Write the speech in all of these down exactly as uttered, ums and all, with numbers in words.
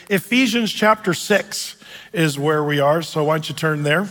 Ephesians chapter six is where we are, so why don't you turn there?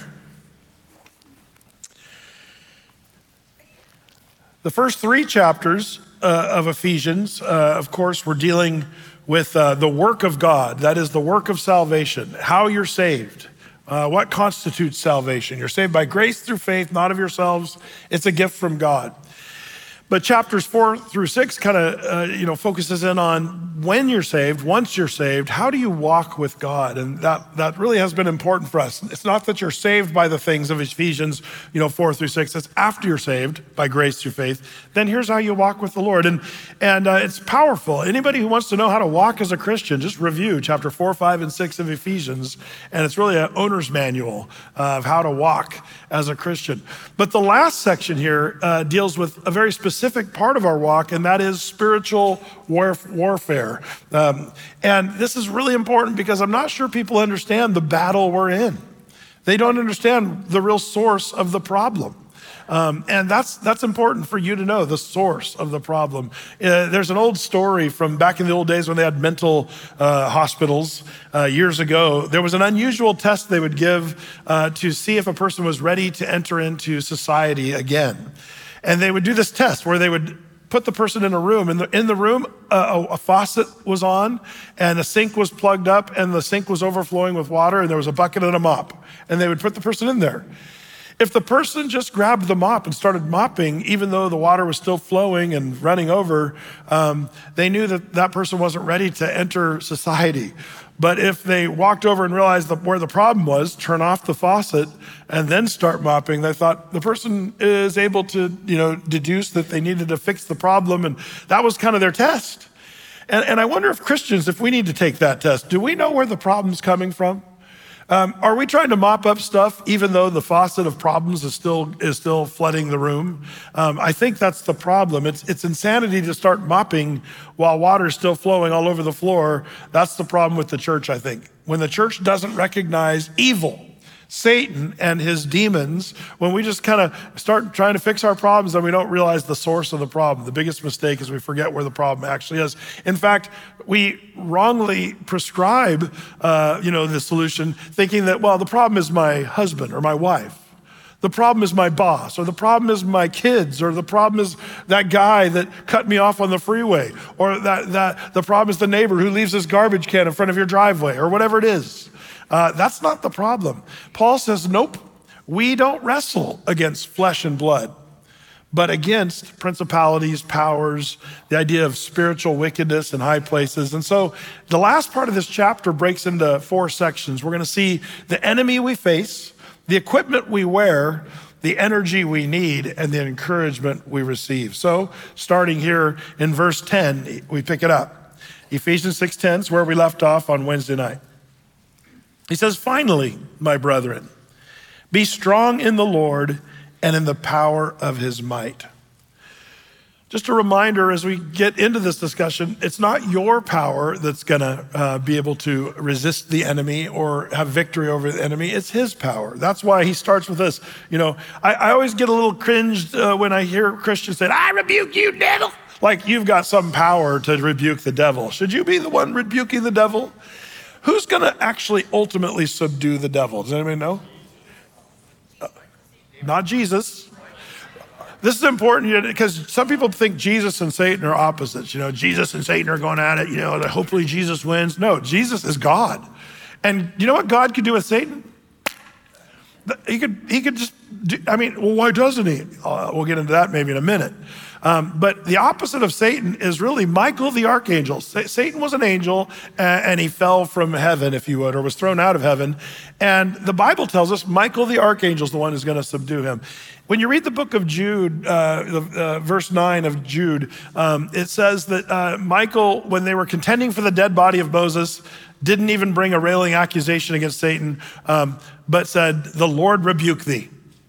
The first three chapters uh, of Ephesians, uh, of course, we're dealing with uh, the work of God. That is the work of salvation, how you're saved, uh, what constitutes salvation. You're saved by grace through faith, not of yourselves. It's a gift from God. But chapters four through six kind of, uh, you know, focuses in on when you're saved, once you're saved, how do you walk with God? And that, that really has been important for us. It's not that you're saved by the things of Ephesians, you know, four through six. It's after you're saved by grace through faith. Then here's how you walk with the Lord. And, and uh, it's powerful. Anybody who wants to know how to walk as a Christian, just review chapter four, five, and six of Ephesians. And it's really an owner's manual of how to walk as a Christian. But the last section here uh, deals with a very specific part of our walk, and that is spiritual warf- warfare. Um, and this is really important because I'm not sure people understand the battle we're in. They don't understand the real source of the problem. Um, and that's that's important for you to know, the source of the problem. Uh, there's an old story from back in the old days when they had mental uh, hospitals uh, years ago. There was an unusual test they would give uh, to see if a person was ready to enter into society again. And they would do this test where they would put the person in a room. In the, in the room, uh, a, a faucet was on and a sink was plugged up and the sink was overflowing with water and there was a bucket and a mop. And they would put the person in there. If the person just grabbed the mop and started mopping, even though the water was still flowing and running over, um, they knew that that person wasn't ready to enter society. But if they walked over and realized that where the problem was, turn off the faucet and then start mopping, they thought the person is able to, you know, deduce that they needed to fix the problem. And that was kind of their test. And, and I wonder if Christians, if we need to take that test, do we know where the problem's coming from? Um, are we trying to mop up stuff even though the faucet of problems is still is still flooding the room? Um, I think that's the problem. It's it's insanity to start mopping while water is still flowing all over the floor. That's the problem with the church, I think. When the church doesn't recognize evil, Satan and his demons, when we just kind of start trying to fix our problems and we don't realize the source of the problem. The biggest mistake is we forget where the problem actually is. In fact, we wrongly prescribe, uh, you know, the solution, thinking that, well, the problem is my husband or my wife. The problem is my boss, or the problem is my kids, or the problem is that guy that cut me off on the freeway, or that, that the problem is the neighbor who leaves his garbage can in front of your driveway, or whatever it is. Uh, that's not the problem. Paul says, nope, we don't wrestle against flesh and blood, but against principalities, powers, the idea of spiritual wickedness in high places. And so the last part of this chapter breaks into four sections. We're going to see the enemy we face, the equipment we wear, the energy we need, and the encouragement we receive. So starting here in verse ten, we pick it up. Ephesians six ten is where we left off on Wednesday night. He says, finally, my brethren, be strong in the Lord and in the power of his might. Just a reminder as we get into this discussion, it's not your power that's gonna uh, be able to resist the enemy or have victory over the enemy, it's his power. That's why he starts with this. You know, I, I always get a little cringed uh, when I hear Christians say, I rebuke you, devil. Like you've got some power to rebuke the devil. Should you be the one rebuking the devil? Who's gonna actually ultimately subdue the devil? Does anybody know? Uh, not Jesus. This is important because some people think Jesus and Satan are opposites. You know, Jesus and Satan are going at it, you know, hopefully Jesus wins. No, Jesus is God. And you know what God could do with Satan? He could, he could just, do, I mean, well, why doesn't he? Uh, we'll get into that maybe in a minute. Um, but the opposite of Satan is really Michael the archangel. Sa- Satan was an angel and, and he fell from heaven, if you would, or was thrown out of heaven. And the Bible tells us Michael the archangel is the one who's going to subdue him. When you read the book of Jude, uh, the, uh, verse nine of Jude, um, it says that uh, Michael, when they were contending for the dead body of Moses, didn't even bring a railing accusation against Satan, um, but said, the Lord rebuke thee.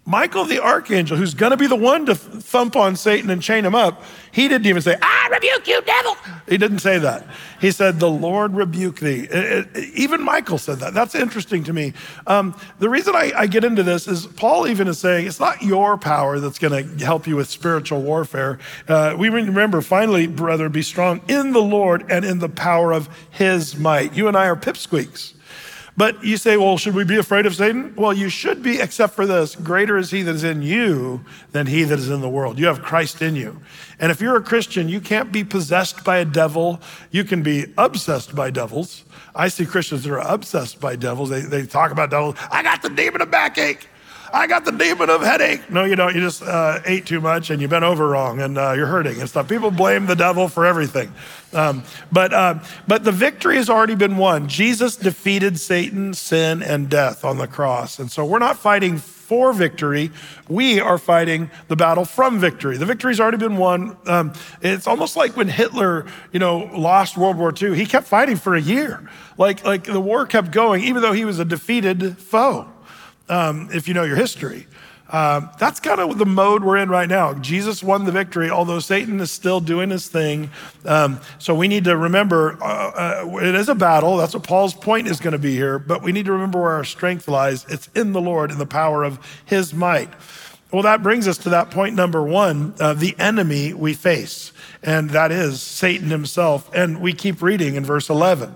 Michael the archangel, who's gonna be the one to thump on Satan and chain him up, he didn't even say, I rebuke you, devil. He didn't say that. He said, the Lord rebuke thee. It, it, even Michael said that. That's interesting to me. Um, the reason I, I get into this is Paul even is saying, it's not your power that's gonna help you with spiritual warfare. Uh, we remember, finally, brethren, be strong in the Lord and in the power of his might. You and I are pipsqueaks. But you say, well, should we be afraid of Satan? Well, you should be, except for this: greater is he that is in you than he that is in the world. You have Christ in you. And if you're a Christian, you can't be possessed by a devil. You can be obsessed by devils. I see Christians that are obsessed by devils. They, they talk about devils. I got the demon of backache. I got the demon of headache. No, you don't. You just uh, ate too much and you bent over wrong and uh, you're hurting and stuff. People blame the devil for everything. Um, but uh, but the victory has already been won. Jesus defeated Satan, sin, and death on the cross. And so we're not fighting for victory. We are fighting the battle from victory. The victory's already been won. Um, it's almost like when Hitler, you know, lost World War Two. He kept fighting for a year. Like, like the war kept going, even though he was a defeated foe. Um, if you know your history. Uh, that's kind of the mode we're in right now. Jesus won the victory, although Satan is still doing his thing. Um, so we need to remember uh, uh, it is a battle. That's what Paul's point is going to be here. But we need to remember where our strength lies. It's in the Lord, in the power of his might. Well, that brings us to that point number one, uh, the enemy we face. And that is Satan himself. And we keep reading in verse eleven.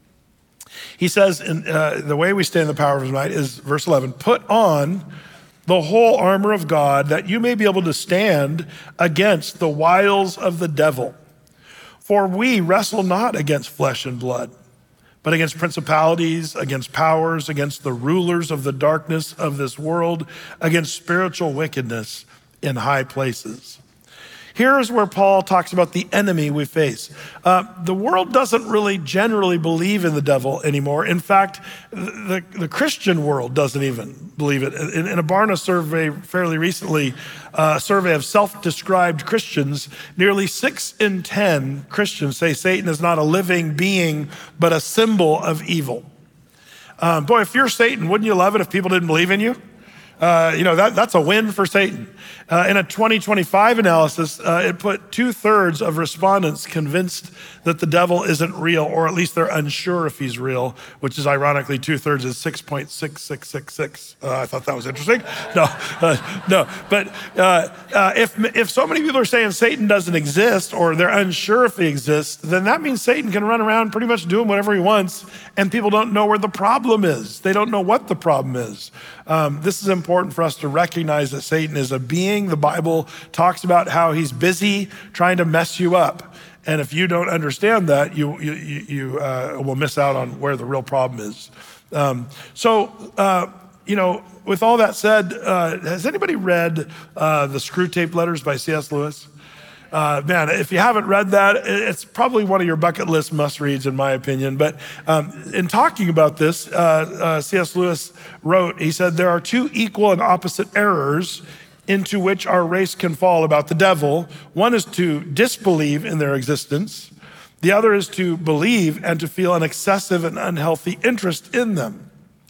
He says, in, uh, the way we stay in the power of his might is verse eleven, put on the whole armor of God that you may be able to stand against the wiles of the devil. For we wrestle not against flesh and blood, but against principalities, against powers, against the rulers of the darkness of this world, against spiritual wickedness in high places. Here's where Paul talks about the enemy we face. Uh, the world doesn't really generally believe in the devil anymore. In fact, the, the Christian world doesn't even believe it. In, in a Barna survey fairly recently, uh, a survey of self-described Christians, nearly six in ten Christians say Satan is not a living being, but a symbol of evil. Um, boy, if you're Satan, wouldn't you love it if people didn't believe in you? Uh, you know, that, that's a win for Satan. Uh, in a twenty twenty-five analysis, uh, it put two thirds of respondents convinced that the devil isn't real, or at least they're unsure if he's real, which is ironically two thirds is six point six six six six. Uh, I thought that was interesting. No, uh, no. But uh, uh, if, if so many people are saying Satan doesn't exist, or they're unsure if he exists, then that means Satan can run around pretty much doing whatever he wants, and people don't know where the problem is. They don't know what the problem is. Um, this is important for us to recognize that Satan is a being. The Bible talks about how he's busy trying to mess you up. And if you don't understand that, you you, you uh, will miss out on where the real problem is. Um, so, uh, you know, with all that said, uh, has anybody read uh, the Screwtape Letters by C S Lewis? Uh, man, if you haven't read that, it's probably one of your bucket list must-reads, in my opinion. But um, in talking about this, uh, uh, C S Lewis wrote, he said, there are two equal and opposite errors into which our race can fall about the devil. One is to disbelieve in their existence. The other is to believe and to feel an excessive and unhealthy interest in them.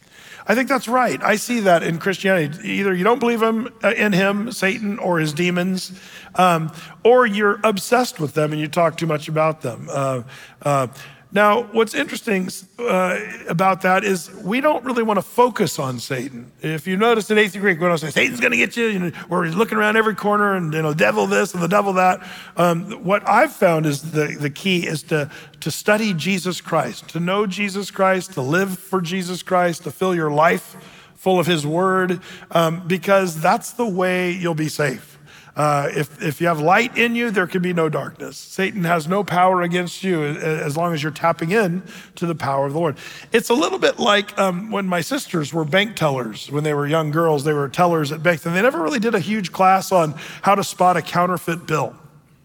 I think that's right. I see that in Christianity. Either you don't believe him, uh, in him, Satan, or his demons, um, or you're obsessed with them and you talk too much about them. Uh, uh, Now, what's interesting uh, about that is we don't really want to focus on Satan. If you notice in eighth Greek, we don't say, Satan's going to get you, you know, or he's looking around every corner and, you know, devil this and the devil that. Um, what I've found is the, the key is to, to study Jesus Christ, to know Jesus Christ, to live for Jesus Christ, to fill your life full of his word, um, because that's the way you'll be safe. Uh, if, if you have light in you, there can be no darkness. Satan has no power against you as long as you're tapping in to the power of the Lord. It's a little bit like um, when my sisters were bank tellers. When they were young girls, they were tellers at banks, and they never really did a huge class on how to spot a counterfeit bill.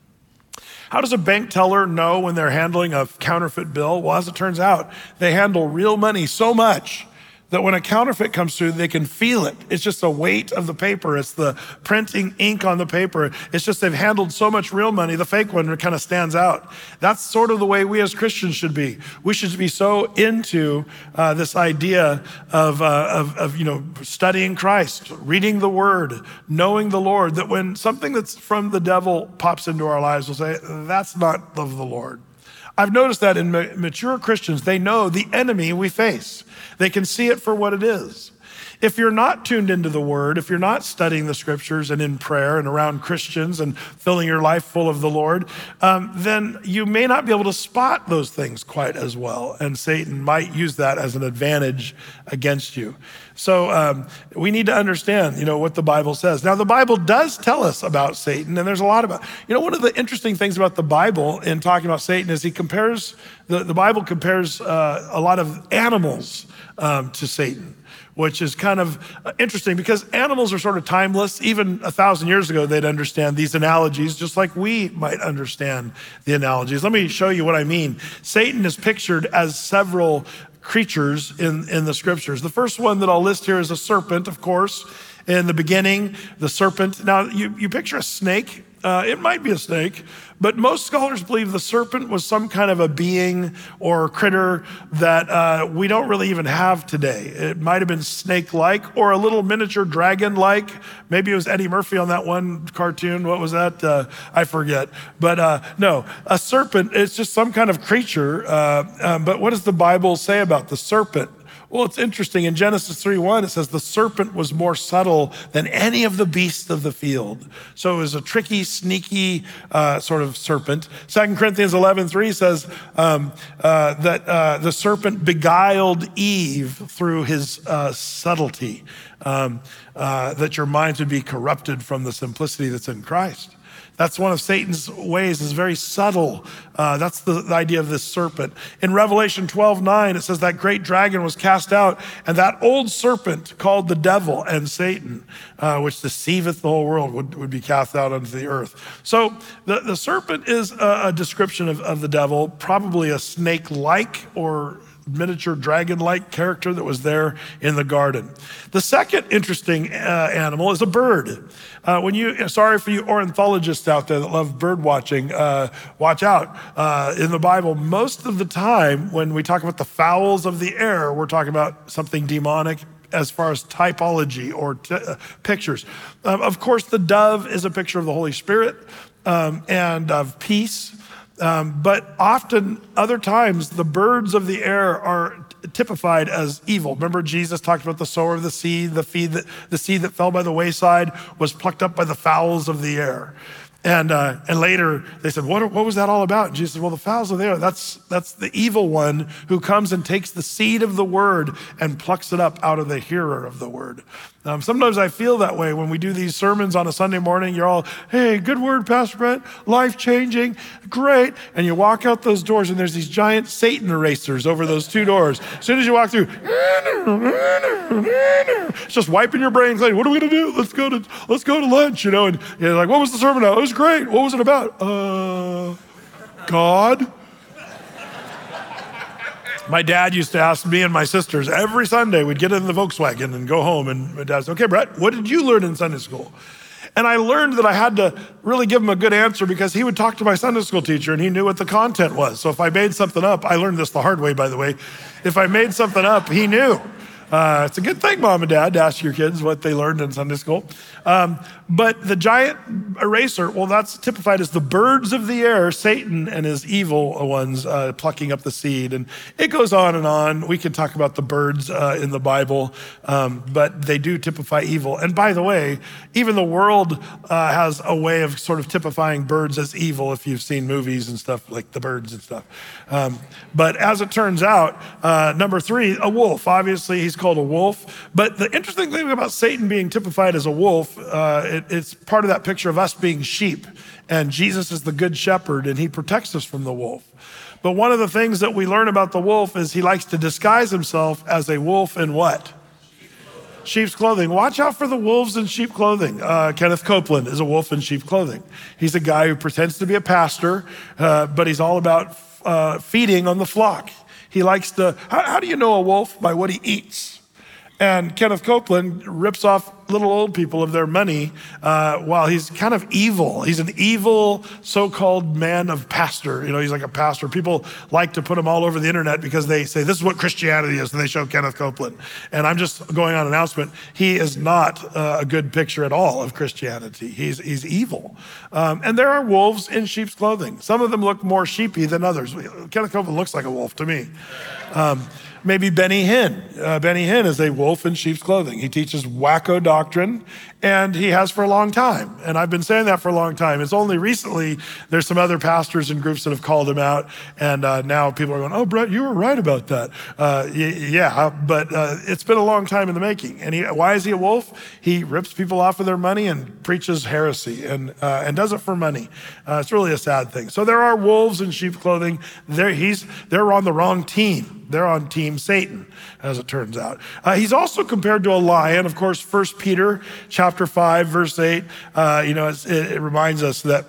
How does a bank teller know when they're handling a counterfeit bill? Well, as it turns out, they handle real money so much that when a counterfeit comes through, they can feel it. It's just the weight of the paper. It's the printing ink on the paper. It's just they've handled so much real money, the fake one kind of stands out. That's sort of the way we as Christians should be. We should be so into uh, this idea of, uh, of, of, you know, studying Christ, reading the word, knowing the Lord, that when something that's from the devil pops into our lives, we'll say, that's not of the Lord. I've noticed that in mature Christians, they know the enemy we face. They can see it for what it is. If you're not tuned into the word, if you're not studying the scriptures and in prayer and around Christians and filling your life full of the Lord, um, then you may not be able to spot those things quite as well. And Satan might use that as an advantage against you. So um, we need to understand, you know, what the Bible says. Now, the Bible does tell us about Satan, and there's a lot about, you know, one of the interesting things about the Bible in talking about Satan is he compares, the, the Bible compares uh, a lot of animals um, to Satan, which is kind of interesting because animals are sort of timeless. Even a thousand years ago, they'd understand these analogies just like we might understand the analogies. Let me show you what I mean. Satan is pictured as several creatures in, in the scriptures. The first one that I'll list here is a serpent, of course. In the beginning, the serpent. Now, you, you picture a snake. Uh, it might be a snake, but most scholars believe the serpent was some kind of a being or critter that uh, we don't really even have today. It might have been snake-like or a little miniature dragon-like. Maybe it was Eddie Murphy on that one cartoon. What was that? Uh, I forget. But uh, no, a serpent, it's just some kind of creature. Uh, um, but what does the Bible say about the serpent? Well, it's interesting. In Genesis three one, it says the serpent was more subtle than any of the beasts of the field. So it was a tricky, sneaky uh, sort of serpent. Second Corinthians eleven three says um, uh, that uh, the serpent beguiled Eve through his uh, subtlety, um, uh, that your minds would be corrupted from the simplicity that's in Christ. That's one of Satan's ways, is very subtle. Uh, that's the, the idea of this serpent. In Revelation twelve nine, it says that great dragon was cast out, and that old serpent called the devil and Satan, uh, which deceiveth the whole world, would, would be cast out unto the earth. So the, the serpent is a, a description of, of the devil, probably a snake-like or miniature dragon-like character that was there in the garden. The second interesting uh, animal is a bird. Uh, when you, sorry for you ornithologists out there that love bird watching, uh, watch out. Uh, in the Bible, most of the time when we talk about the fowls of the air, we're talking about something demonic as far as typology or t- uh, pictures. Um, of course, the dove is a picture of the Holy Spirit um, and of peace. Um, but often, other times, the birds of the air are typified as evil. Remember, Jesus talked about the sower of the seed, the, feed that, the seed that fell by the wayside was plucked up by the fowls of the air. And uh, and later they said, what, what was that all about? And Jesus said, well, the fowls of the air, that's, that's the evil one who comes and takes the seed of the word and plucks it up out of the hearer of the word. Um, sometimes I feel that way when we do these sermons on a Sunday morning. You're all, hey, good word, Pastor Brent, life-changing, great. And you walk out those doors and there's these giant Satan erasers over those two doors. As soon as you walk through, it's just wiping your brain clean. What are we gonna do? Let's go to let's go to lunch, you know. And you're like, what was the sermon about? It was great. What was it about? Uh, God. My dad used to ask me and my sisters every Sunday, we'd get in the Volkswagen and go home, and my dad said, okay, Brett, what did you learn in Sunday school? And I learned that I had to really give him a good answer because he would talk to my Sunday school teacher and he knew what the content was. So if I made something up, I learned this the hard way, by the way. If I made something up, he knew. Uh, it's a good thing, Mom and Dad, to ask your kids what they learned in Sunday school. Um, but the giant eraser, well, that's typified as the birds of the air, Satan and his evil ones uh, plucking up the seed. And it goes on and on. We can talk about the birds uh, in the Bible, um, but they do typify evil. And by the way, even the world uh, has a way of sort of typifying birds as evil, if you've seen movies and stuff like The Birds and stuff. Um, but as it turns out, uh, number three, a wolf. Obviously, he's called a wolf. But the interesting thing about Satan being typified as a wolf, uh, it, it's part of that picture of us being sheep. And Jesus is the good shepherd, and he protects us from the wolf. But one of the things that we learn about the wolf is he likes to disguise himself as a wolf in what? Sheep's clothing. Watch out for the wolves in sheep clothing. Uh, Kenneth Copeland is a wolf in sheep clothing. He's a guy who pretends to be a pastor, uh, but he's all about uh, feeding on the flock. He likes to, how, how do you know a wolf? By what he eats. And Kenneth Copeland rips off little old people of their money uh, while he's kind of evil. He's an evil so-called man of pastor. You know, he's like a pastor. People like to put him all over the internet because they say, this is what Christianity is, and they show Kenneth Copeland. And I'm just going on announcement. He is not uh, a good picture at all of Christianity. He's, he's evil. Um, and there are wolves in sheep's clothing. Some of them look more sheepy than others. Kenneth Copeland looks like a wolf to me. Um, Maybe Benny Hinn. Uh, Benny Hinn is a wolf in sheep's clothing. He teaches wacko doctrine, and he has for a long time. And I've been saying that for a long time. It's only recently there's some other pastors and groups that have called him out, and uh, now people are going, oh, Brett, you were right about that. Uh, y- yeah, but uh, it's been a long time in the making. And he, why is he a wolf? He rips people off of their money and preaches heresy and uh, and does it for money. Uh, it's really a sad thing. So there are wolves in sheep's clothing. They're, he's, they're on the wrong team. They're on team Satan, as it turns out. Uh, he's also compared to a lion. Of course, First Peter chapter five, verse eight, uh, you know, it's, it, it reminds us that,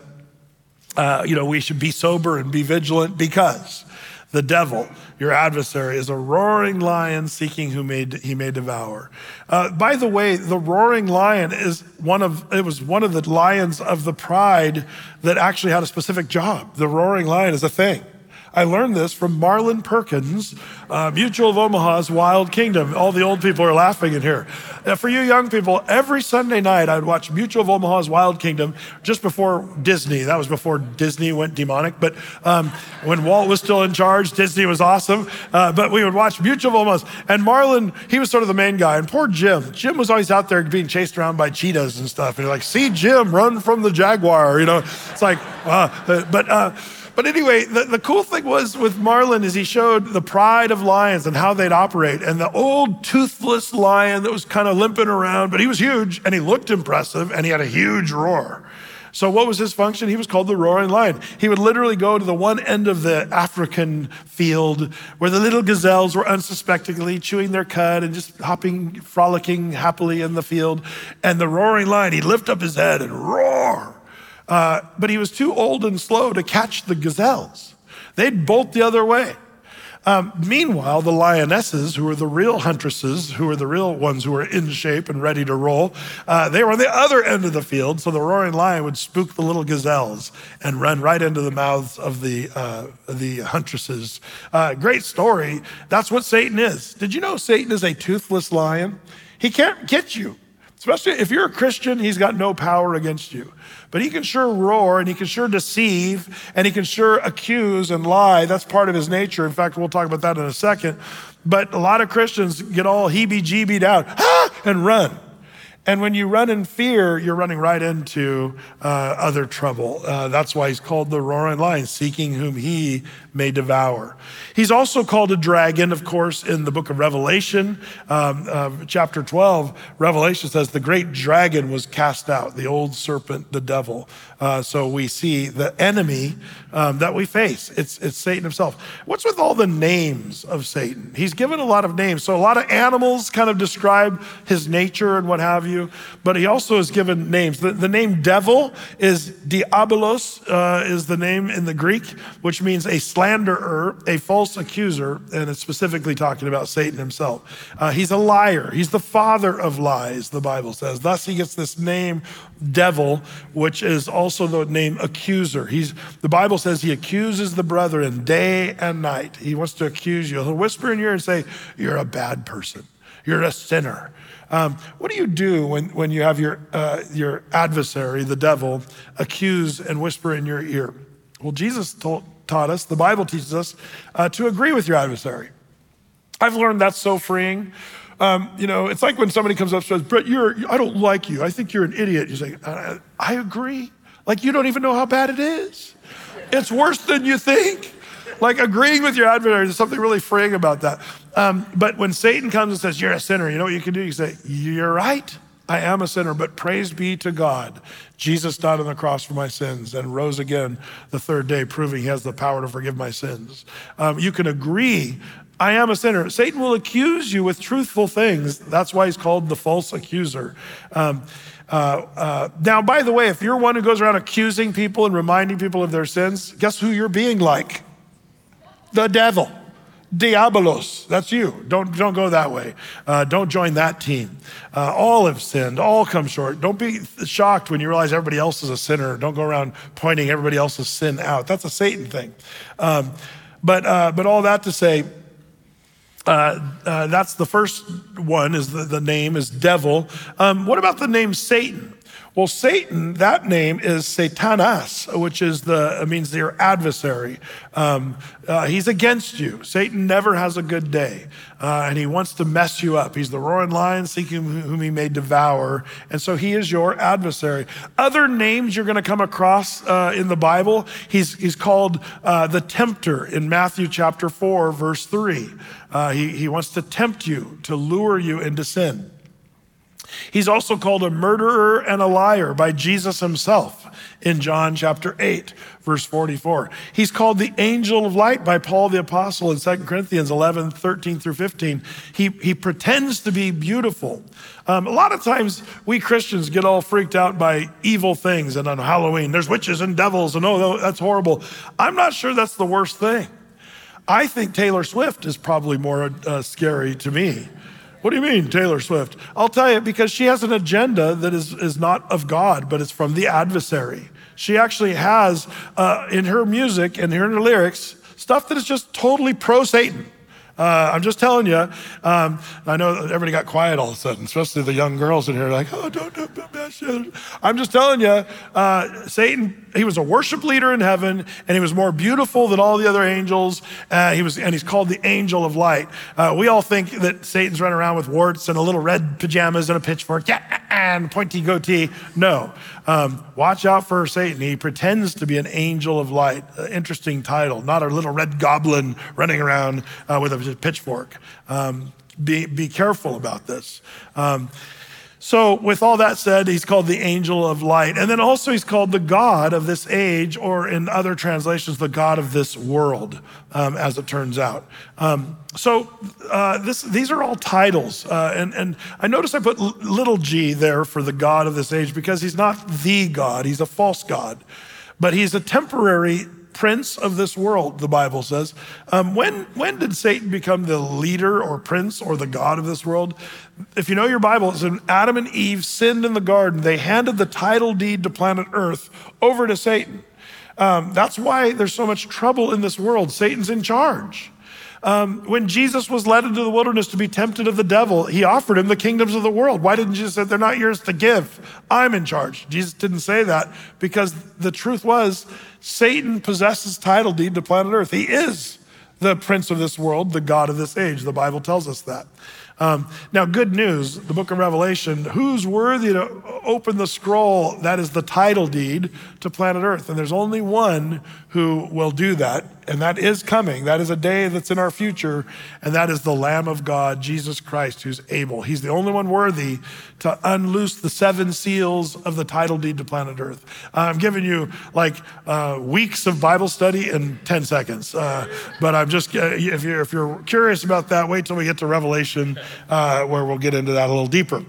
uh, you know, we should be sober and be vigilant because the devil, your adversary, is a roaring lion seeking whom may, he may devour. Uh, by the way, the roaring lion is one of, it was one of the lions of the pride that actually had a specific job. The roaring lion is a thing. I learned this from Marlon Perkins, uh, Mutual of Omaha's Wild Kingdom. All the old people are laughing in here. Uh, for you young people, every Sunday night I would watch Mutual of Omaha's Wild Kingdom just before Disney. That was before Disney went demonic. But um, when Walt was still in charge, Disney was awesome. Uh, but we would watch Mutual of Omaha's. And Marlon, he was sort of the main guy. And poor Jim. Jim was always out there being chased around by cheetahs and stuff. And you're like, see Jim, run from the jaguar. You know, it's like, uh, but... Uh, But anyway, the, the cool thing was with Marlon is he showed the pride of lions and how they'd operate. And the old toothless lion that was kind of limping around, but he was huge and he looked impressive and he had a huge roar. So what was his function? He was called the roaring lion. He would literally go to the one end of the African field where the little gazelles were unsuspectingly chewing their cud and just hopping, frolicking happily in the field. And the roaring lion, he'd lift up his head and roar. Uh, but he was too old and slow to catch the gazelles. They'd bolt the other way. Um, meanwhile, the lionesses, who were the real huntresses, who were the real ones who were in shape and ready to roll, uh, they were on the other end of the field, so the roaring lion would spook the little gazelles and run right into the mouths of the, uh, the huntresses. Uh, great story. That's what Satan is. Did you know Satan is a toothless lion? He can't get you. Especially if you're a Christian, he's got no power against you. But he can sure roar and he can sure deceive and he can sure accuse and lie. That's part of his nature. In fact, we'll talk about that in a second. But a lot of Christians get all heebie-jeebied out ah! and run. And when you run in fear, you're running right into uh, other trouble. Uh, that's why he's called the roaring lion, seeking whom he may devour. He's also called a dragon, of course, in the book of Revelation. Um, uh, chapter twelve, Revelation says the great dragon was cast out, the old serpent, the devil. Uh, so we see the enemy um, that we face. It's, it's Satan himself. What's with all the names of Satan? He's given a lot of names. So a lot of animals kind of describe his nature and what have you, but he also has given names. The, the name devil is diabolos, uh, is the name in the Greek, which means a slanderer, a false accuser, and it's specifically talking about Satan himself. Uh, he's a liar. He's the father of lies, the Bible says. Thus he gets this name devil, which is also the name accuser. He's, the Bible says he accuses the brethren day and night. He wants to accuse you. He'll whisper in your ear and say, you're a bad person. You're a sinner. Um, what do you do when, when you have your, uh, your adversary, the devil, accuse and whisper in your ear? Well, Jesus told, taught us, the Bible teaches us uh, to agree with your adversary. I've learned that's so freeing. Um, you know, it's like when somebody comes up and says, Brett, you're, I don't like you. I think you're an idiot. You say, I, I agree. Like you don't even know how bad it is. It's worse than you think. Like agreeing with your adversary, there's something really freeing about that. Um, but when Satan comes and says, you're a sinner, you know what you can do? You say, you're right. I am a sinner, but praise be to God. Jesus died on the cross for my sins and rose again the third day, proving he has the power to forgive my sins. Um, you can agree, I am a sinner. Satan will accuse you with truthful things. That's why he's called the false accuser. Um, uh, uh, now, by the way, if you're one who goes around accusing people and reminding people of their sins, guess who you're being like? The devil. Diabolos, that's you. Don't, don't go that way. Uh, don't join that team. Uh, all have sinned, all come short. Don't be shocked when you realize everybody else is a sinner. Don't go around pointing everybody else's sin out. That's a Satan thing. Um, but, uh, but all that to say, uh, uh, that's the first one, is the, the name is devil. Um, what about the name Satan? Well, Satan, that name is Satanas, which is the, it means your adversary. Um, uh, he's against you. Satan never has a good day, uh, and he wants to mess you up. He's the roaring lion seeking whom he may devour, and so he is your adversary. Other names you're gonna come across uh, in the Bible, he's, he's called uh, the tempter in Matthew chapter four, verse three. Uh, he, he wants to tempt you, to lure you into sin. He's also called a murderer and a liar by Jesus himself in John chapter eight, verse forty-four. He's called the angel of light by Paul the apostle in Second Corinthians eleven, thirteen through fifteen. He, he pretends to be beautiful. Um, a lot of times we Christians get all freaked out by evil things, and on Halloween, there's witches and devils, and oh, that's horrible. I'm not sure that's the worst thing. I think Taylor Swift is probably more uh, scary to me. What do you mean, Taylor Swift? I'll tell you, because she has an agenda that is, is not of God, but it's from the adversary. She actually has, uh, in her music and in her lyrics, stuff that is just totally pro-Satan. Uh, I'm just telling you, um, I know everybody got quiet all of a sudden, especially the young girls in here, like, oh, don't do that shit. I'm just telling you, uh, Satan, he was a worship leader in heaven, and he was more beautiful than all the other angels. Uh, he was, and he's called the angel of light. Uh, we all think that Satan's running around with warts and a little red pajamas and a pitchfork, yeah, and pointy goatee. No, um, watch out for Satan. He pretends to be an angel of light. Uh, interesting title, not a little red goblin running around uh, with a pitchfork. Um, be, be careful about this. Um, So with all that said, he's called the angel of light. And then also he's called the God of this age, or in other translations, the God of this world, um, as it turns out. Um, so uh, this, these are all titles. Uh, and, and I notice I put little g there for the God of this age, because he's not the God, he's a false God. But he's a temporary prince of this world, the Bible says. Um, when, when did Satan become the leader or prince or the God of this world? If you know your Bible, it's when Adam and Eve sinned in the garden. They handed the title deed to planet Earth over to Satan. Um, that's why there's so much trouble in this world. Satan's in charge. Um, when Jesus was led into the wilderness to be tempted of the devil, he offered him the kingdoms of the world. Why didn't Jesus say, they're not yours to give? I'm in charge. Jesus didn't say that, because the truth was, Satan possesses title deed to planet Earth. He is the prince of this world, the God of this age. The Bible tells us that. Um, now, good news, the book of Revelation, who's worthy to open the scroll that is the title deed to planet Earth? And there's only one who will do that, and that is coming. That is a day that's in our future, and that is the Lamb of God, Jesus Christ, who's able. He's the only one worthy to unloose the seven seals of the title deed to planet Earth. Uh, I'm giving you like uh, weeks of Bible study in ten seconds, uh, but I'm just, uh, if you're, if you're curious about that, wait till we get to Revelation, uh, where we'll get into that a little deeper.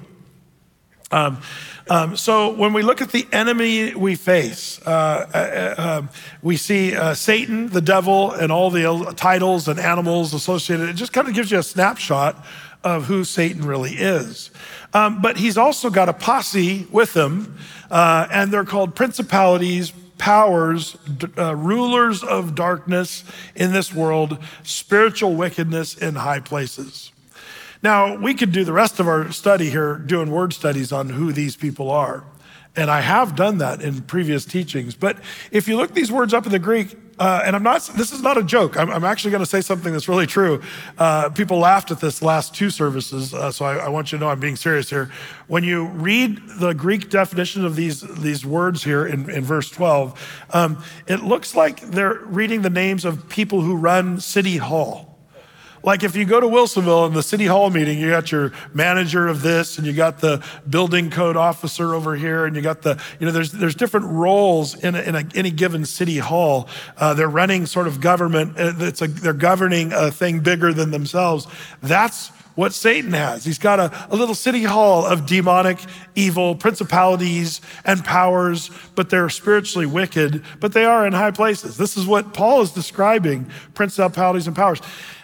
Um, um, so when we look at the enemy we face, uh, uh, uh, we see uh, Satan, the devil, and all the titles and animals associated. It just kind of gives you a snapshot of who Satan really is. Um, but he's also got a posse with him, uh, and they're called principalities, powers, uh, rulers of darkness in this world, spiritual wickedness in high places. Now, we could do the rest of our study here doing word studies on who these people are. And I have done that in previous teachings. But if you look these words up in the Greek, uh, and I'm not, this is not a joke. I'm, I'm actually going to say something that's really true. Uh, people laughed at this last two services, uh, so I, I want you to know I'm being serious here. When you read the Greek definition of these, these words here in, in verse twelve, um, it looks like they're reading the names of people who run City Hall. Like if you go to Wilsonville in the city hall meeting, you got your manager of this, and you got the building code officer over here, and you got the, you know, there's there's different roles in, a, in a, any given city hall. Uh, they're running sort of government. It's a, they're governing a thing bigger than themselves. That's what Satan has. He's got a, a little city hall of demonic, evil principalities and powers, but they're spiritually wicked, but they are in high places. This is what Paul is describing, principalities and powers.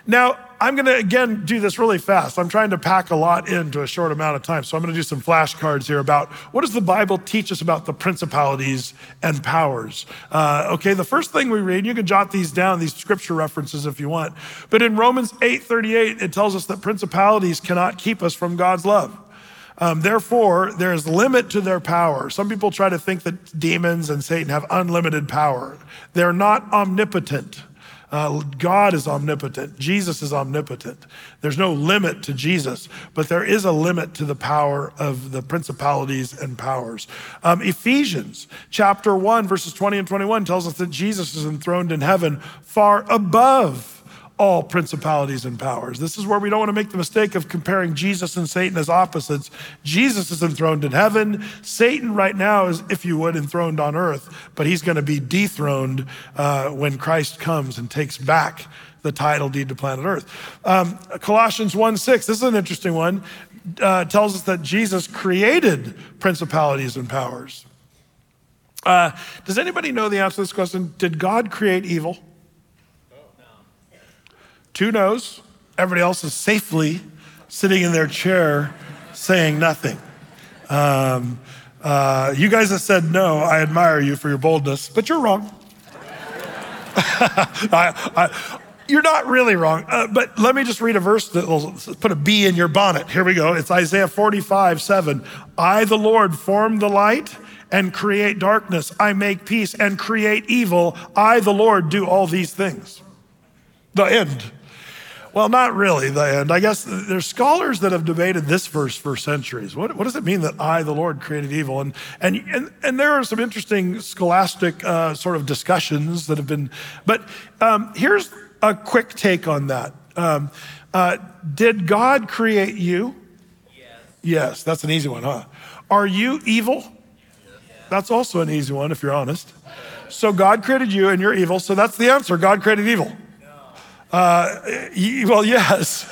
Now, I'm gonna, again, do this really fast. I'm trying to pack a lot into a short amount of time. So I'm gonna do some flashcards here about what does the Bible teach us about the principalities and powers? Uh, okay, the first thing we read, you can jot these down, these scripture references if you want. But in Romans eight thirty-eight, it tells us that principalities cannot keep us from God's love. Um, therefore, there is limit to their power. Some people try to think that demons and Satan have unlimited power. They're not omnipotent. Uh, God is omnipotent. Jesus is omnipotent. There's no limit to Jesus, but there is a limit to the power of the principalities and powers. Um, Ephesians chapter one, verses twenty and twenty-one tells us that Jesus is enthroned in heaven far above all principalities and powers. This is where we don't want to make the mistake of comparing Jesus and Satan as opposites. Jesus is enthroned in heaven. Satan right now is, if you would, enthroned on earth, but he's going to be dethroned uh, when Christ comes and takes back the title deed to planet earth. Um, Colossians one six, this is an interesting one, uh, tells us that Jesus created principalities and powers. Uh, does anybody know the answer to this question? Did God create evil? Two no's. Everybody else is safely sitting in their chair saying nothing. Um, uh, you guys have said no. I admire you for your boldness, but you're wrong. I, I, you're not really wrong, uh, but let me just read a verse that will put a bee in your bonnet. Here we go. It's Isaiah forty-five, seven. I, the Lord, form the light and create darkness. I make peace and create evil. I, the Lord, do all these things. The end. Well, not really the end. I guess there's scholars that have debated this verse for centuries. What, what does it mean that I, the Lord, created evil? And and and, and there are some interesting scholastic uh, sort of discussions that have been, but um, here's a quick take on that. Um, uh, did God create you? Yes. Yes, that's an easy one, huh? Are you evil? Yes. That's also an easy one if you're honest. So God created you and you're evil, so that's the answer. God created evil. Uh, well, yes,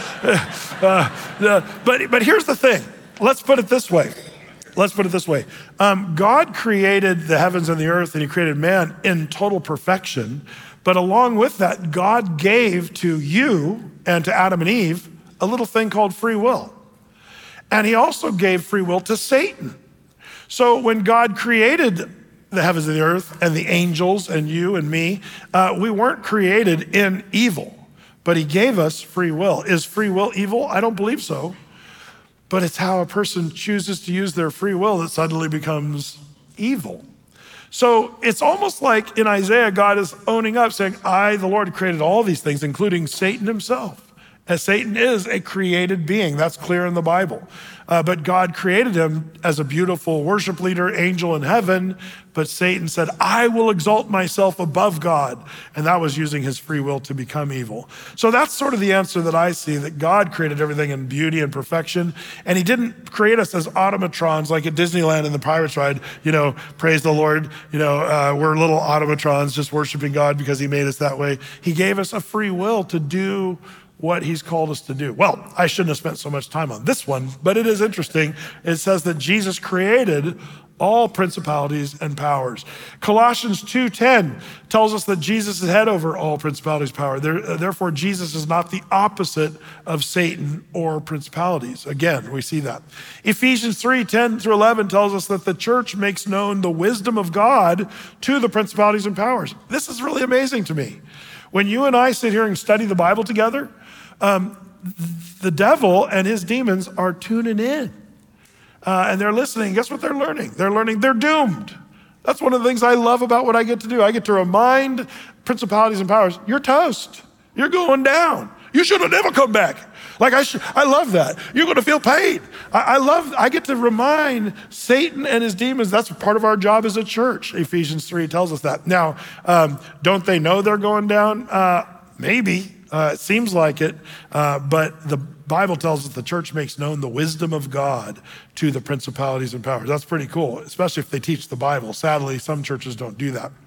uh, uh, but but here's the thing. Let's put it this way. Let's put it this way. Um, God created the heavens and the earth, and he created man in total perfection. But along with that, God gave to you and to Adam and Eve a little thing called free will. And he also gave free will to Satan. So when God created the heavens and the earth and the angels and you and me, uh, we weren't created in evil. But he gave us free will. Is free will evil? I don't believe so. But it's how a person chooses to use their free will that suddenly becomes evil. So it's almost like in Isaiah, God is owning up, saying, I, the Lord, created all these things, including Satan himself. As Satan is a created being. That's clear in the Bible. Uh, but God created him as a beautiful worship leader, angel in heaven. But Satan said, I will exalt myself above God. And that was using his free will to become evil. So that's sort of the answer that I see, that God created everything in beauty and perfection. And he didn't create us as automatrons like at Disneyland in the Pirates ride, you know, praise the Lord. You know, uh, we're little automatrons just worshiping God because he made us that way. He gave us a free will to do what he's called us to do. Well, I shouldn't have spent so much time on this one, but it is interesting. It says that Jesus created all principalities and powers. Colossians two ten tells us that Jesus is head over all principalities and power. There, therefore, Jesus is not the opposite of Satan or principalities. Again, we see that. Ephesians three ten through eleven tells us that the church makes known the wisdom of God to the principalities and powers. This is really amazing to me. When you and I sit here and study the Bible together, um, the devil and his demons are tuning in. Uh, and they're listening. Guess what they're learning? They're learning they're doomed. That's one of the things I love about what I get to do. I get to remind principalities and powers, you're toast. You're going down. You should have never come back. Like I should, I love that. You're going to feel pain. I, I love, I get to remind Satan and his demons, that's part of our job as a church. Ephesians three tells us that. Now, um, don't they know they're going down? Uh, maybe. Uh, it seems like it. Uh, but the Bible tells us the church makes known the wisdom of God to the principalities and powers. That's pretty cool, especially if they teach the Bible. Sadly, some churches don't do that.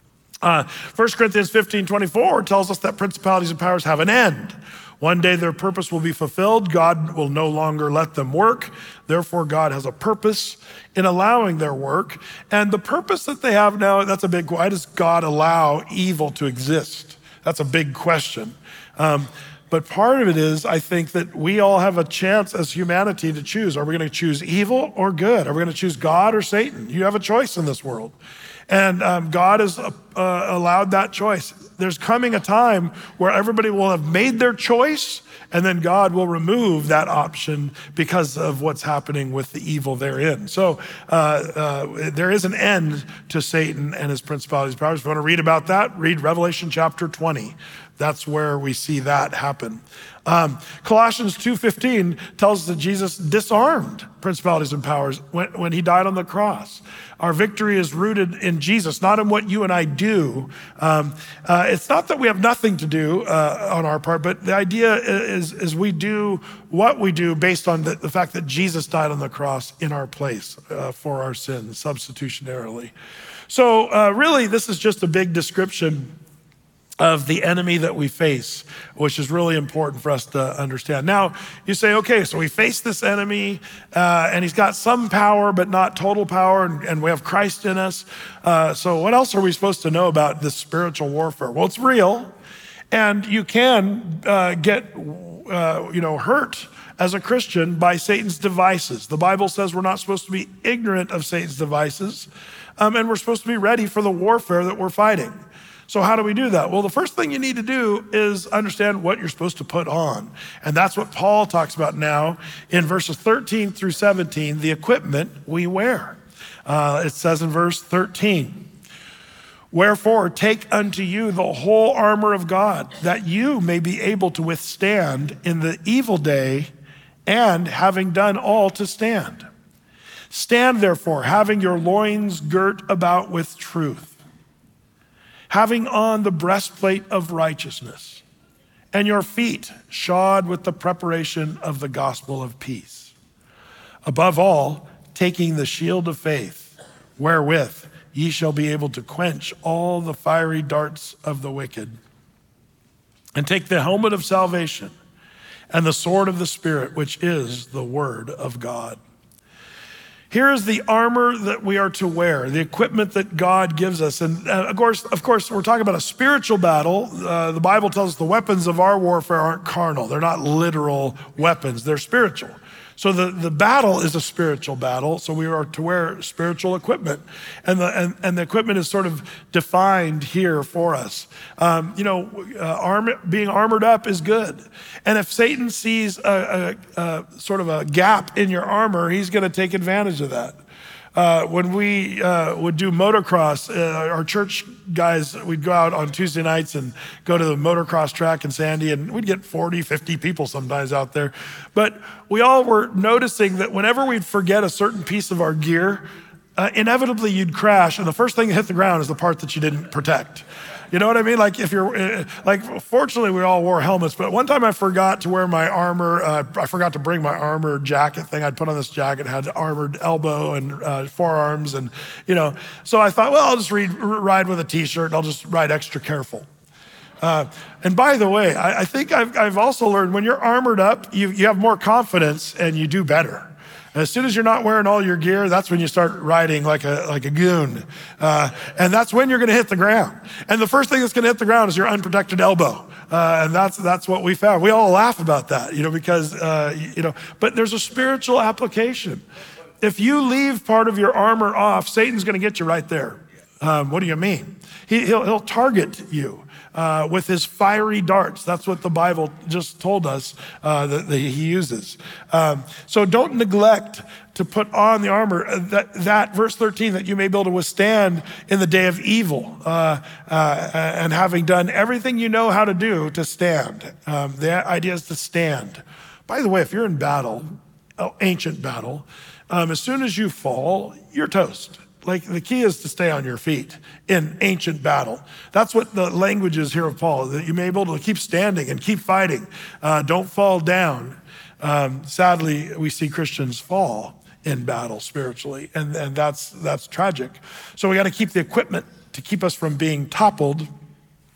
Uh, First Corinthians fifteen twenty-four tells us that principalities and powers have an end. One day their purpose will be fulfilled. God will no longer let them work. Therefore, God has a purpose in allowing their work. And the purpose that they have now, that's a big, why does God allow evil to exist? That's a big question. Um, but part of it is, I think that we all have a chance as humanity to choose. Are we going to choose evil or good? Are we going to choose God or Satan? You have a choice in this world. And um, God has uh, allowed that choice. There's coming a time where everybody will have made their choice, and then God will remove that option because of what's happening with the evil therein. So uh, uh, there is an end to Satan and his principalities and powers. If you want to read about that, read Revelation chapter twenty. That's where we see that happen. Um, Colossians two fifteen tells us that Jesus disarmed principalities and powers when, when he died on the cross. Our victory is rooted in Jesus, not in what you and I do. Um, uh, it's not that we have nothing to do uh, on our part, but the idea is, is we do what we do based on the, the fact that Jesus died on the cross in our place uh, for our sins, substitutionarily. So uh, really, this is just a big description of the enemy that we face, which is really important for us to understand. Now, you say, okay, so we face this enemy, uh, and he's got some power, but not total power, and, and we have Christ in us. Uh, so what else are we supposed to know about this spiritual warfare? Well, it's real, and you can uh, get uh, you know, hurt as a Christian by Satan's devices. The Bible says we're not supposed to be ignorant of Satan's devices, um, and we're supposed to be ready for the warfare that we're fighting. So how do we do that? Well, the first thing you need to do is understand what you're supposed to put on. And that's what Paul talks about now in verses thirteen through seventeen, the equipment we wear. Uh, it says in verse thirteen, wherefore take unto you the whole armor of God, that you may be able to withstand in the evil day, and having done all to stand. Stand therefore, having your loins girt about with truth, having on the breastplate of righteousness, and your feet shod with the preparation of the gospel of peace. Above all, taking the shield of faith, wherewith ye shall be able to quench all the fiery darts of the wicked. And take the helmet of salvation and the sword of the Spirit, which is the word of God. Here is the armor that we are to wear, the equipment that God gives us. And uh, of course, of course, we're talking about a spiritual battle. Uh, the Bible tells us the weapons of our warfare aren't carnal. They're not literal weapons. They're spiritual. So the, the battle is a spiritual battle. So we are to wear spiritual equipment. And the, and, and the equipment is sort of defined here for us. Um, you know, uh, arm, being armored up is good. And if Satan sees a, a, a sort of a gap in your armor, he's going to take advantage of that. Uh, when we uh, would do motocross, uh, our church guys, we'd go out on Tuesday nights and go to the motocross track in Sandy, and we'd get forty, fifty people sometimes out there. But we all were noticing that whenever we'd forget a certain piece of our gear, uh, inevitably you'd crash, and the first thing that hit the ground is the part that you didn't protect. You know what I mean? Like if you're, uh, like fortunately we all wore helmets, but one time I forgot to wear my armor, uh, I forgot to bring my armor jacket thing. I'd put on this jacket, had armored elbow and uh, forearms, and you know, so I thought, well, I'll just read, ride with a t-shirt and I'll just ride extra careful. Uh, and by the way, I, I think I've, I've also learned when you're armored up, you, you have more confidence and you do better. As soon as you're not wearing all your gear, that's when you start riding like a like a goon. Uh, and that's when you're gonna hit the ground. And the first thing that's gonna hit the ground is your unprotected elbow. Uh, and that's that's what we found. We all laugh about that, you know, because, uh, you know, but there's a spiritual application. If you leave part of your armor off, Satan's gonna get you right there. Um, what do you mean? He, he'll, he'll target you. Uh, with his fiery darts. That's what the Bible just told us uh, that, that he uses. Um, so don't neglect to put on the armor, uh, that, that verse thirteen, that you may be able to withstand in the day of evil, uh, uh, and having done everything you know how to do to stand. Um, the idea is to stand. By the way, if you're in battle, oh, ancient battle, um, as soon as you fall, you're toast. Like the key is to stay on your feet in ancient battle. That's what the language is here of Paul, that you may be able to keep standing and keep fighting. Uh, don't fall down. Um, sadly, we see Christians fall in battle spiritually, and, and that's, that's tragic. So we got to keep the equipment to keep us from being toppled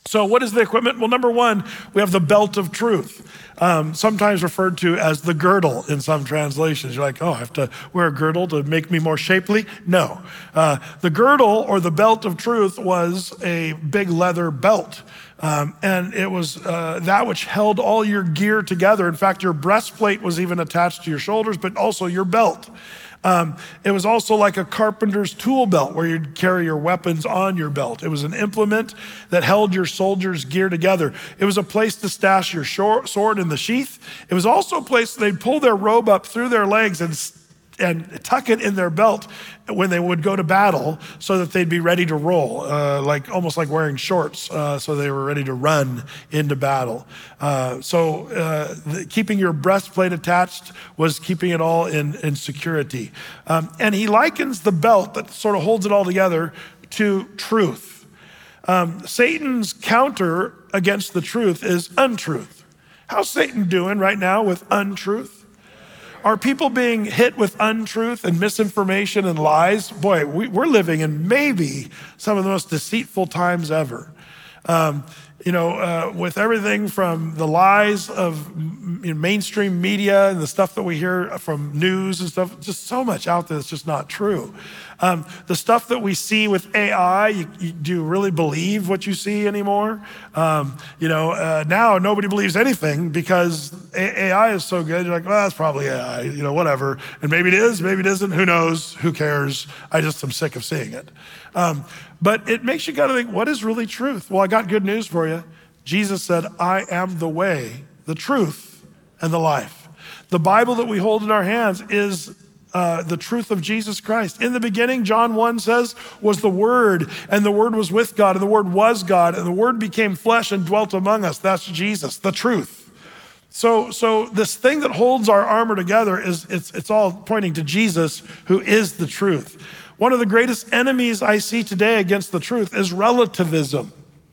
So what is the equipment? Well, number one, we have the belt of truth, um, sometimes referred to as the girdle in some translations. You're like, oh, I have to wear a girdle to make me more shapely? No. Uh, the girdle or the belt of truth was a big leather belt. Um, and it was uh, that which held all your gear together. In fact, your breastplate was even attached to your shoulders, but also your belt. Um, it was also like a carpenter's tool belt where you'd carry your weapons on your belt. It was an implement that held your soldiers' gear together. It was a place to stash your short sword in the sheath. It was also a place they'd pull their robe up through their legs and and tuck it in their belt when they would go to battle so that they'd be ready to roll, uh, like almost like wearing shorts, uh, so they were ready to run into battle. Uh, so uh, the, keeping your breastplate attached was keeping it all in, in security. Um, and he likens the belt that sort of holds it all together to truth. Um, Satan's counter against the truth is untruth. How's Satan doing right now with untruth? Are people being hit with untruth and misinformation and lies? Boy, we, we're living in maybe some of the most deceitful times ever. Um, you know, uh, with everything from the lies of you know, mainstream media and the stuff that we hear from news and stuff, just so much out there that's just not true. Um, the stuff that we see with A I, you, you, do you really believe what you see anymore? Um, you know, uh, now nobody believes anything because A- AI is so good. You're like, well, that's probably A I, you know, whatever. And maybe it is, maybe it isn't, who knows, who cares? I just am sick of seeing it. Um, but it makes you gotta think, what is really truth? Well, I got good news for you. Jesus said, I am the way, the truth, and the life. The Bible that we hold in our hands is Uh, the truth of Jesus Christ. In the beginning, John one says, was the Word, and the Word was with God, and the Word was God, and the Word became flesh and dwelt among us. That's Jesus, the truth. So, so this thing that holds our armor together is it's, it's all pointing to Jesus, who is the truth. One of the greatest enemies I see today against the truth is relativism.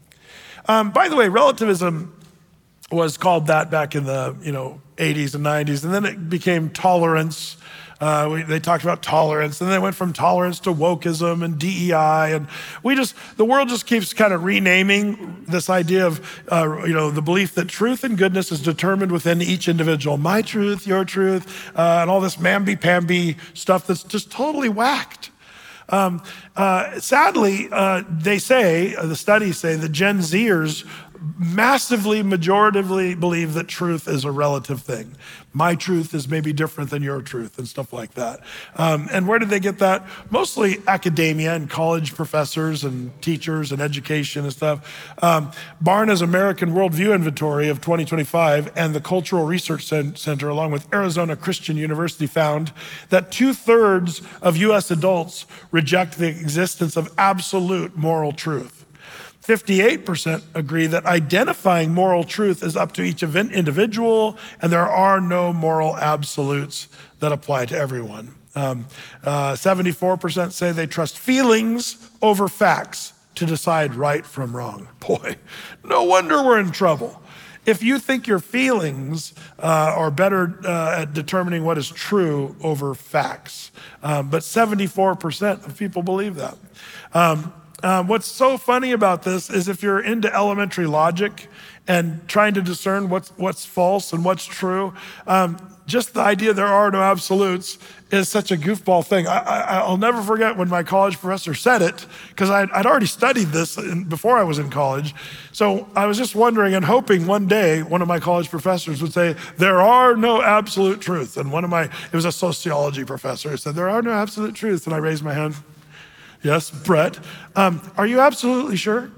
Um, by the way, relativism was called that back in the you know eighties and nineties, and then it became tolerance. Uh, we, they talked about tolerance, and then they went from tolerance to wokeism and D E I, and we just, the world just keeps kind of renaming this idea of, uh, you know, the belief that truth and goodness is determined within each individual. My truth, your truth, uh, and all this mamby-pamby stuff that's just totally whacked. Um, uh, sadly, uh, they say, uh, the studies say that Gen Zers massively, majoritively believe that truth is a relative thing. My truth is maybe different than your truth and stuff like that. Um, and where did they get that? Mostly academia and college professors and teachers and education and stuff. Um, Barna's American Worldview Inventory of twenty twenty-five and the Cultural Research Center, along with Arizona Christian University, found that two thirds of U S adults reject the existence of absolute moral truth. fifty-eight percent agree that identifying moral truth is up to each individual, and there are no moral absolutes that apply to everyone. Um, uh, seventy-four percent say they trust feelings over facts to decide right from wrong. Boy, no wonder we're in trouble. If you think your feelings uh, are better uh, at determining what is true over facts, um, but seventy-four percent of people believe that. Um, Um, what's so funny about this is if you're into elementary logic and trying to discern what's what's false and what's true, um, just the idea there are no absolutes is such a goofball thing. I, I, I'll never forget when my college professor said it, because I'd, I'd already studied this in, before I was in college. So I was just wondering and hoping one day one of my college professors would say, there are no absolute truths. And one of my, it was a sociology professor, who said, there are no absolute truths. And I raised my hand. Yes, Brett. Um, are you absolutely sure?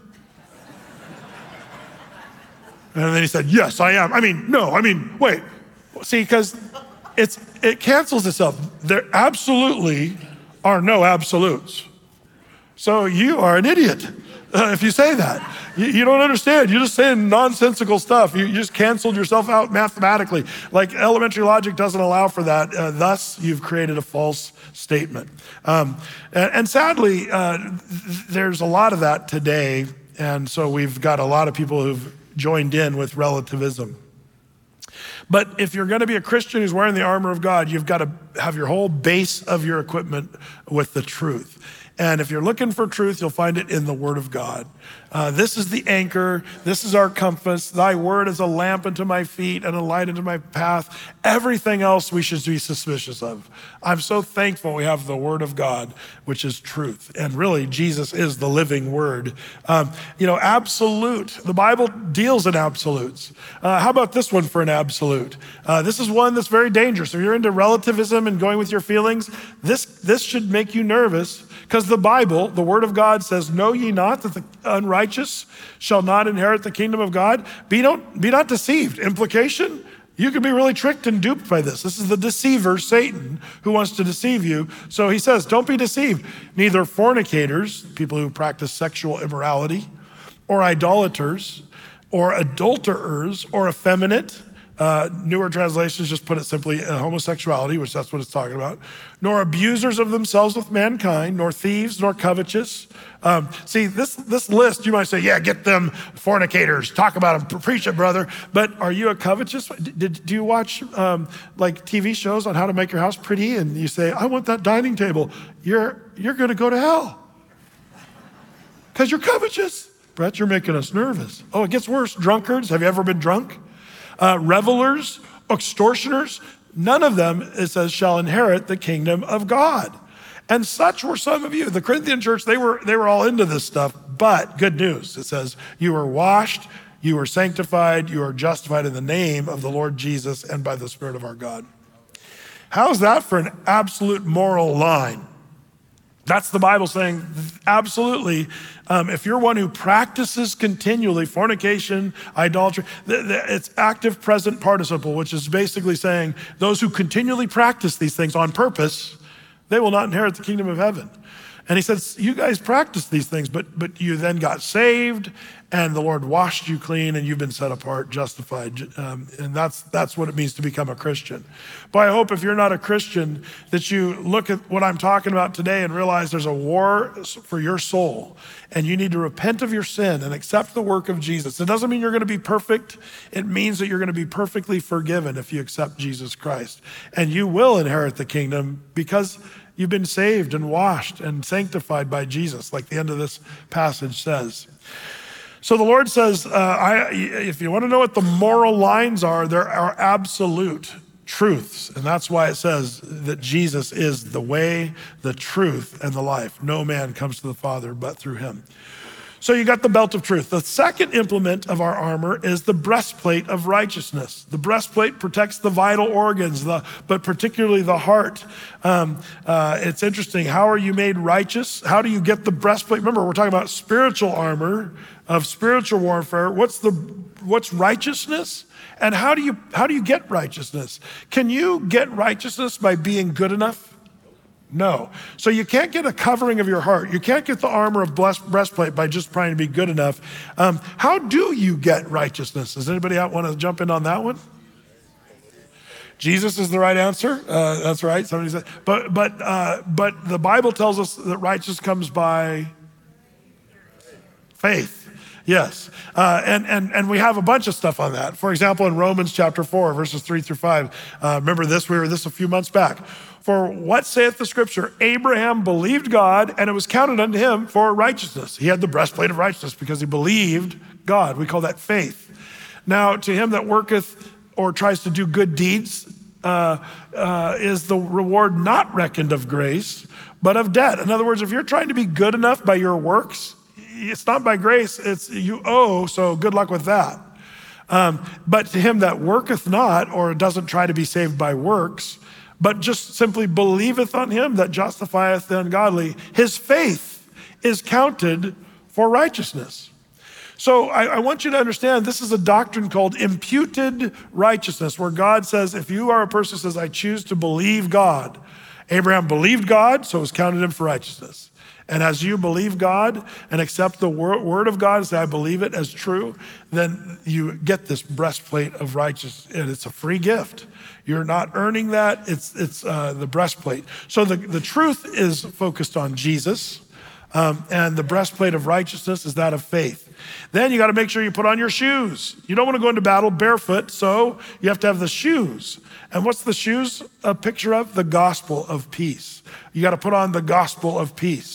And then he said, yes, I am. I mean, no, I mean, wait. See, because it's it cancels itself. There absolutely are no absolutes. So you are an idiot uh, if you say that. You, you don't understand. You're just saying nonsensical stuff. You, you just canceled yourself out mathematically. Like elementary logic doesn't allow for that. Uh, thus, you've created a false statement. Um, and, and sadly, uh, th- there's a lot of that today. And so we've got a lot of people who've joined in with relativism. But if you're going to be a Christian who's wearing the armor of God, you've got to have your whole base of your equipment with the truth. And if you're looking for truth, you'll find it in the Word of God. Uh, this is the anchor. This is our compass. Thy word is a lamp unto my feet and a light unto my path. Everything else we should be suspicious of. I'm so thankful we have the Word of God, which is truth. And really, Jesus is the living Word. Um, you know, absolute. The Bible deals in absolutes. Uh, how about this one for an absolute? Uh, this is one that's very dangerous. If you're into relativism and going with your feelings, this, this should make you nervous. Because the Bible, the Word of God says, know ye not that the unrighteous shall not inherit the kingdom of God? Be, don't, be not deceived. Implication, you can be really tricked and duped by this. This is the deceiver, Satan, who wants to deceive you. So he says, don't be deceived. Neither fornicators, people who practice sexual immorality, or idolaters, or adulterers, or effeminate. Uh, newer translations just put it simply uh, homosexuality, which that's what it's talking about. Nor abusers of themselves with mankind, nor thieves, nor covetous. Um, see, this this list, you might say, yeah, get them fornicators, talk about them, preach it, brother. But are you a covetous? Did, do you watch um, like T V shows on how to make your house pretty? And you say, I want that dining table. You're, you're going to go to hell because you're covetous. Brett, you're making us nervous. Oh, it gets worse. Drunkards. Have you ever been drunk? Uh, revelers, extortioners, none of them, it says, shall inherit the kingdom of God. And such were some of you. The Corinthian church, they were, they were all into this stuff, but good news. It says, you were washed, you were sanctified, you are justified in the name of the Lord Jesus and by the Spirit of our God. How's that for an absolute moral line? That's the Bible saying, absolutely, um, if you're one who practices continually fornication, idolatry, th- th- it's active present participle, which is basically saying those who continually practice these things on purpose, they will not inherit the kingdom of heaven. And he says, you guys practice these things, but but you then got saved and the Lord washed you clean and you've been set apart, justified. Um, and that's that's what it means to become a Christian. But I hope if you're not a Christian that you look at what I'm talking about today and realize there's a war for your soul and you need to repent of your sin and accept the work of Jesus. It doesn't mean you're gonna be perfect. It means that you're gonna be perfectly forgiven if you accept Jesus Christ. And you will inherit the kingdom because you've been saved and washed and sanctified by Jesus, like the end of this passage says. So the Lord says, uh, I, if you want to know what the moral lines are, there are absolute truths. And that's why it says that Jesus is the way, the truth, and the life. No man comes to the Father but through him. So you got the belt of truth. The second implement of our armor is the breastplate of righteousness. The breastplate protects the vital organs, the, but particularly the heart. Um, uh, it's interesting. How are you made righteous? How do you get the breastplate? Remember, we're talking about spiritual armor of spiritual warfare. What's the what's righteousness? And how do you how do you get righteousness? Can you get righteousness by being good enough? No. So you can't get a covering of your heart. You can't get the armor of breastplate by just trying to be good enough. Um, how do you get righteousness? Does anybody out want to jump in on that one? Jesus is the right answer. Uh, that's right. Somebody said, but but uh, but the Bible tells us that righteousness comes by faith. Yes, uh, and, and, and we have a bunch of stuff on that. For example, in Romans chapter four, verses three through five, uh, remember this, we were this a few months back. For what saith the scripture? Abraham believed God and it was counted unto him for righteousness. He had the breastplate of righteousness because he believed God. We call that faith. Now to him that worketh or tries to do good deeds uh, uh, is the reward not reckoned of grace, but of debt. In other words, if you're trying to be good enough by your works, it's not by grace, it's you owe, so good luck with that. Um, but to him that worketh not, or doesn't try to be saved by works, but just simply believeth on him that justifieth the ungodly, his faith is counted for righteousness. So I, I want you to understand this is a doctrine called imputed righteousness, where God says, if you are a person who says, I choose to believe God, Abraham believed God, so it was counted him for righteousness. And as you believe God and accept the word of God and say, I believe it as true, then you get this breastplate of righteousness, and it's a free gift. You're not earning that, it's it's uh, the breastplate. So the, the truth is focused on Jesus, um, and the breastplate of righteousness is that of faith. Then you gotta make sure you put on your shoes. You don't wanna go into battle barefoot, so you have to have the shoes. And what's the shoes a picture of? The gospel of peace. You gotta put on the gospel of peace.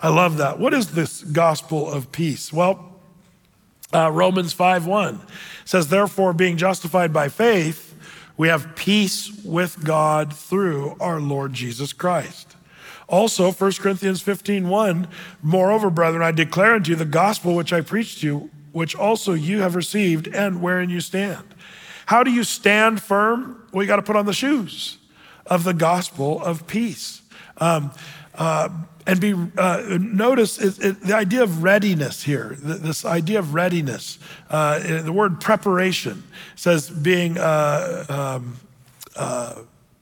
I love that. What is this gospel of peace? Well, uh, Romans five one says, therefore, being justified by faith, we have peace with God through our Lord Jesus Christ. Also, First Corinthians fifteen one, moreover, brethren, I declare unto you the gospel which I preached to you, which also you have received and wherein you stand. How do you stand firm? Well, you got to put on the shoes of the gospel of peace. Um, uh, and be uh, notice it, it, the idea of readiness here, this idea of readiness. Uh, the word preparation says being uh, um, uh,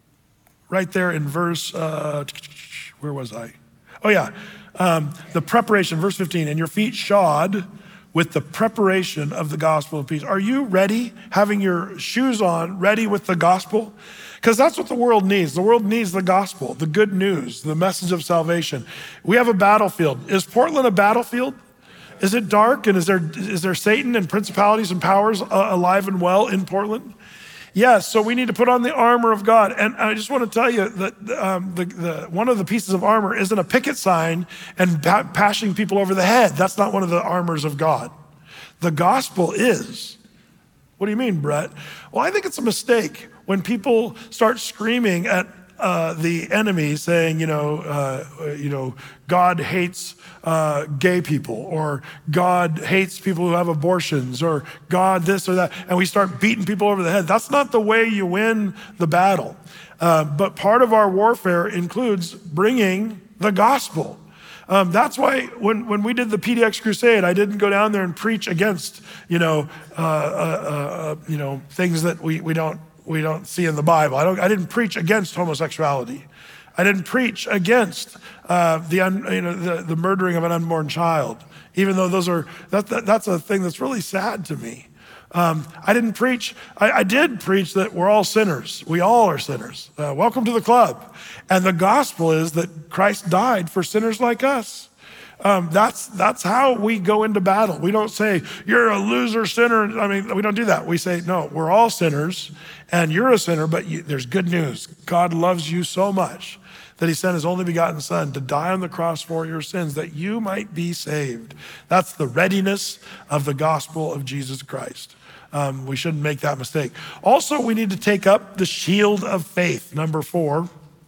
right there in verse, uh, where was I? Oh yeah, um, the preparation, verse fifteen, and your feet shod with the preparation of the gospel of peace. Are you ready, having your shoes on, ready with the gospel? Because that's what the world needs. The world needs the gospel, the good news, the message of salvation. We have a battlefield. Is Portland a battlefield? Is it dark? And is there is there Satan and principalities and powers uh, alive and well in Portland? Yes, so we need to put on the armor of God. And I just want to tell you that um, the, the, one of the pieces of armor isn't a picket sign and pa- bashing people over the head. That's not one of the armors of God. The gospel is. What do you mean, Brett? Well, I think it's a mistake when people start screaming at uh, the enemy saying, you know, uh, you know, God hates uh, gay people, or God hates people who have abortions, or God this or that, and we start beating people over the head. That's not the way you win the battle. Uh, but part of our warfare includes bringing the gospel. Um, that's why when, when we did the P D X Crusade, I didn't go down there and preach against, you know, uh, uh, uh, you know, things that we, we don't we don't see in the Bible. I don't. I didn't preach against homosexuality. I didn't preach against uh, the un, you know the, the murdering of an unborn child, even though those are that, that that's a thing that's really sad to me. Um, I didn't preach. I, I did preach that we're all sinners. We all are sinners. Uh, welcome to the club. And the gospel is that Christ died for sinners like us. Um, that's that's how we go into battle. We don't say, you're a loser sinner. I mean, we don't do that. We say, no, we're all sinners, and you're a sinner, but you, there's good news. God loves you so much that he sent his only begotten son to die on the cross for your sins, that you might be saved. That's the readiness of the gospel of Jesus Christ. Um, we shouldn't make that mistake. Also, we need to take up the shield of faith, number four.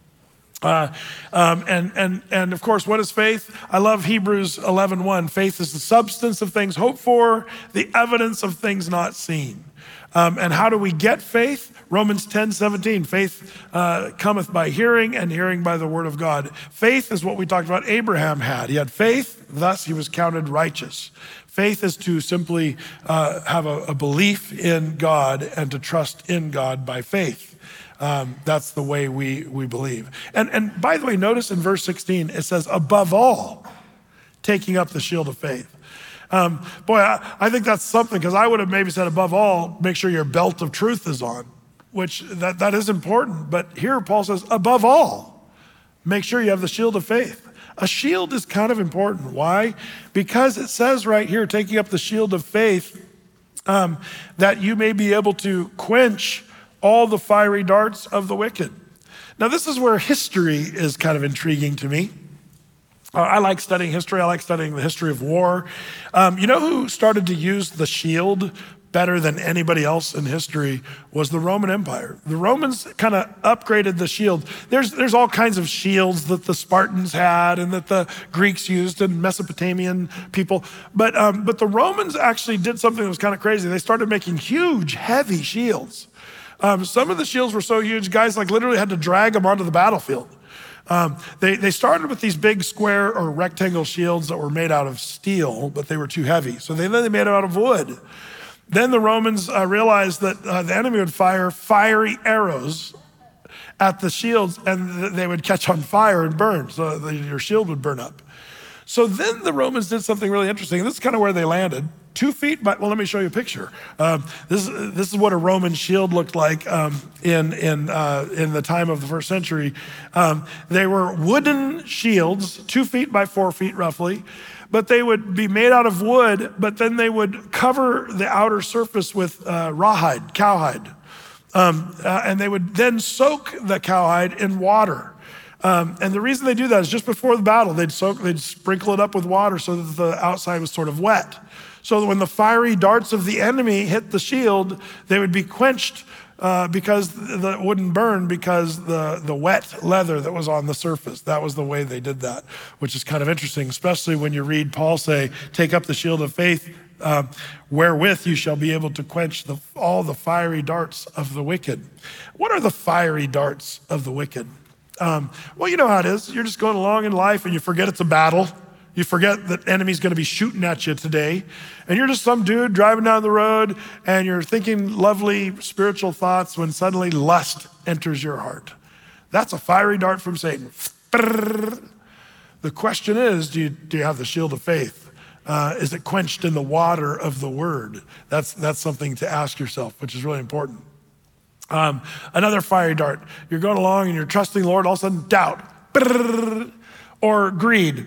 Uh, um, and, and, and of course, what is faith? I love Hebrews eleven one. Faith is the substance of things hoped for, the evidence of things not seen. Um, and how do we get faith? Romans ten seventeen. Faith uh, cometh by hearing, and hearing by the word of God. Faith is what we talked about Abraham had. He had faith, thus he was counted righteous. Faith is to simply uh, have a, a belief in God and to trust in God by faith. Um, that's the way we, we believe. And, and by the way, notice in verse sixteen, it says, above all, taking up the shield of faith. Um, boy, I, I think that's something, because I would have maybe said, above all, make sure your belt of truth is on, which that, that is important. But here Paul says, above all, make sure you have the shield of faith. A shield is kind of important. Why? Because it says right here, taking up the shield of faith, um, that you may be able to quench all the fiery darts of the wicked. Now, this is where history is kind of intriguing to me. Uh, I like studying history. I like studying the history of war. Um, you know who started to use the shield better than anybody else in history was the Roman Empire. The Romans kind of upgraded the shield. There's, there's all kinds of shields that the Spartans had and that the Greeks used and Mesopotamian people. But, um, but the Romans actually did something that was kind of crazy. They started making huge, heavy shields. Um, some of the shields were so huge, guys like literally had to drag them onto the battlefield. Um, they, they started with these big square or rectangle shields that were made out of steel, but they were too heavy. So they, then they made them out of wood. Then the Romans uh, realized that uh, the enemy would fire fiery arrows at the shields, and th- they would catch on fire and burn. So the, your shield would burn up. So then the Romans did something really interesting. This is kind of where they landed. Two feet by, well, let me show you a picture. Um, this, this is what a Roman shield looked like um, in, in, uh, in the time of the first century. Um, they were wooden shields, two feet by four feet roughly, but they would be made out of wood, but then they would cover the outer surface with uh, rawhide, cowhide. Um, uh, and they would then soak the cowhide in water. Um, and the reason they do that is just before the battle, they'd soak, they'd sprinkle it up with water so that the outside was sort of wet. So that when the fiery darts of the enemy hit the shield, they would be quenched uh, because the, it wouldn't burn because the, the wet leather that was on the surface. That was the way they did that, which is kind of interesting, especially when you read Paul say, take up the shield of faith, uh, wherewith you shall be able to quench the, all the fiery darts of the wicked. What are the fiery darts of the wicked? Um, well, you know how it is. You're just going along in life and you forget it's a battle. You forget that enemy's gonna be shooting at you today. And you're just some dude driving down the road and you're thinking lovely spiritual thoughts when suddenly lust enters your heart. That's a fiery dart from Satan. The question is, do you, do you have the shield of faith? Uh, is it quenched in the water of the word? That's, that's something to ask yourself, which is really important. Um, another fiery dart. You're going along and you're trusting the Lord, all of a sudden doubt. Or greed,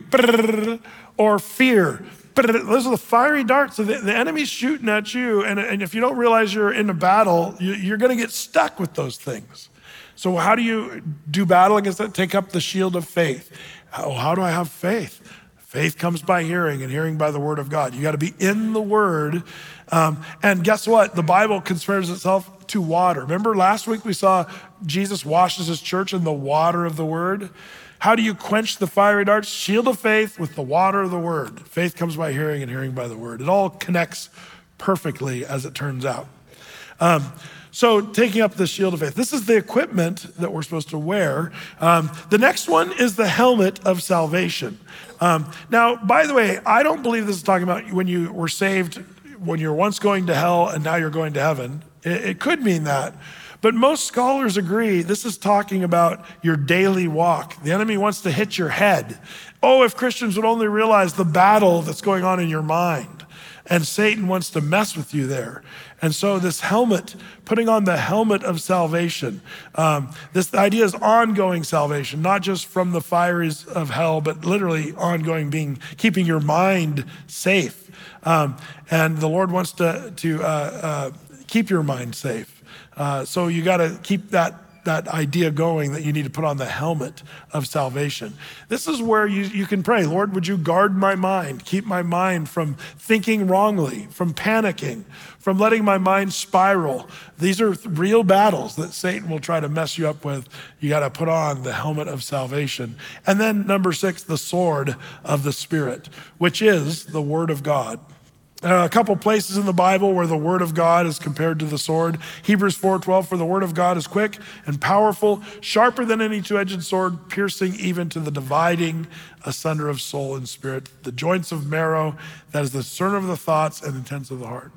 or fear. Those are the fiery darts. So the, the enemy's shooting at you, and, and if you don't realize you're in a battle, you, you're gonna get stuck with those things. So how do you do battle against that? Take up the shield of faith. How, how do I have faith? Faith comes by hearing, and hearing by the word of God. You gotta be in the word. Um, and guess what? The Bible compares itself to water. Remember last week we saw Jesus washes his church in the water of the word? How do you quench the fiery darts? Shield of faith with the water of the word. Faith comes by hearing and hearing by the word. It all connects perfectly as it turns out. Um, so taking up the shield of faith. This is the equipment that we're supposed to wear. Um, the next one is the helmet of salvation. Um, now, by the way, I don't believe this is talking about when you were saved, when you're once going to hell and now you're going to heaven. It, it could mean that. But most scholars agree this is talking about your daily walk. The enemy wants to hit your head. Oh, if Christians would only realize the battle that's going on in your mind. And Satan wants to mess with you there. And so this helmet, putting on the helmet of salvation, um, this idea is ongoing salvation, not just from the fires of hell, but literally ongoing being, keeping your mind safe. Um, and the Lord wants to, to uh, uh, keep your mind safe. Uh, so you got to keep that, that idea going that you need to put on the helmet of salvation. This is where you, you can pray, Lord, would you guard my mind, keep my mind from thinking wrongly, from panicking, from letting my mind spiral. These are real battles that Satan will try to mess you up with. You got to put on the helmet of salvation. And then number six, the sword of the Spirit, which is the word of God. Uh, a couple places in the Bible where the word of God is compared to the sword. Hebrews four twelve, for the word of God is quick and powerful, sharper than any two-edged sword, piercing even to the dividing asunder of soul and spirit, the joints of marrow, that is the discerner of the thoughts and intents of the heart.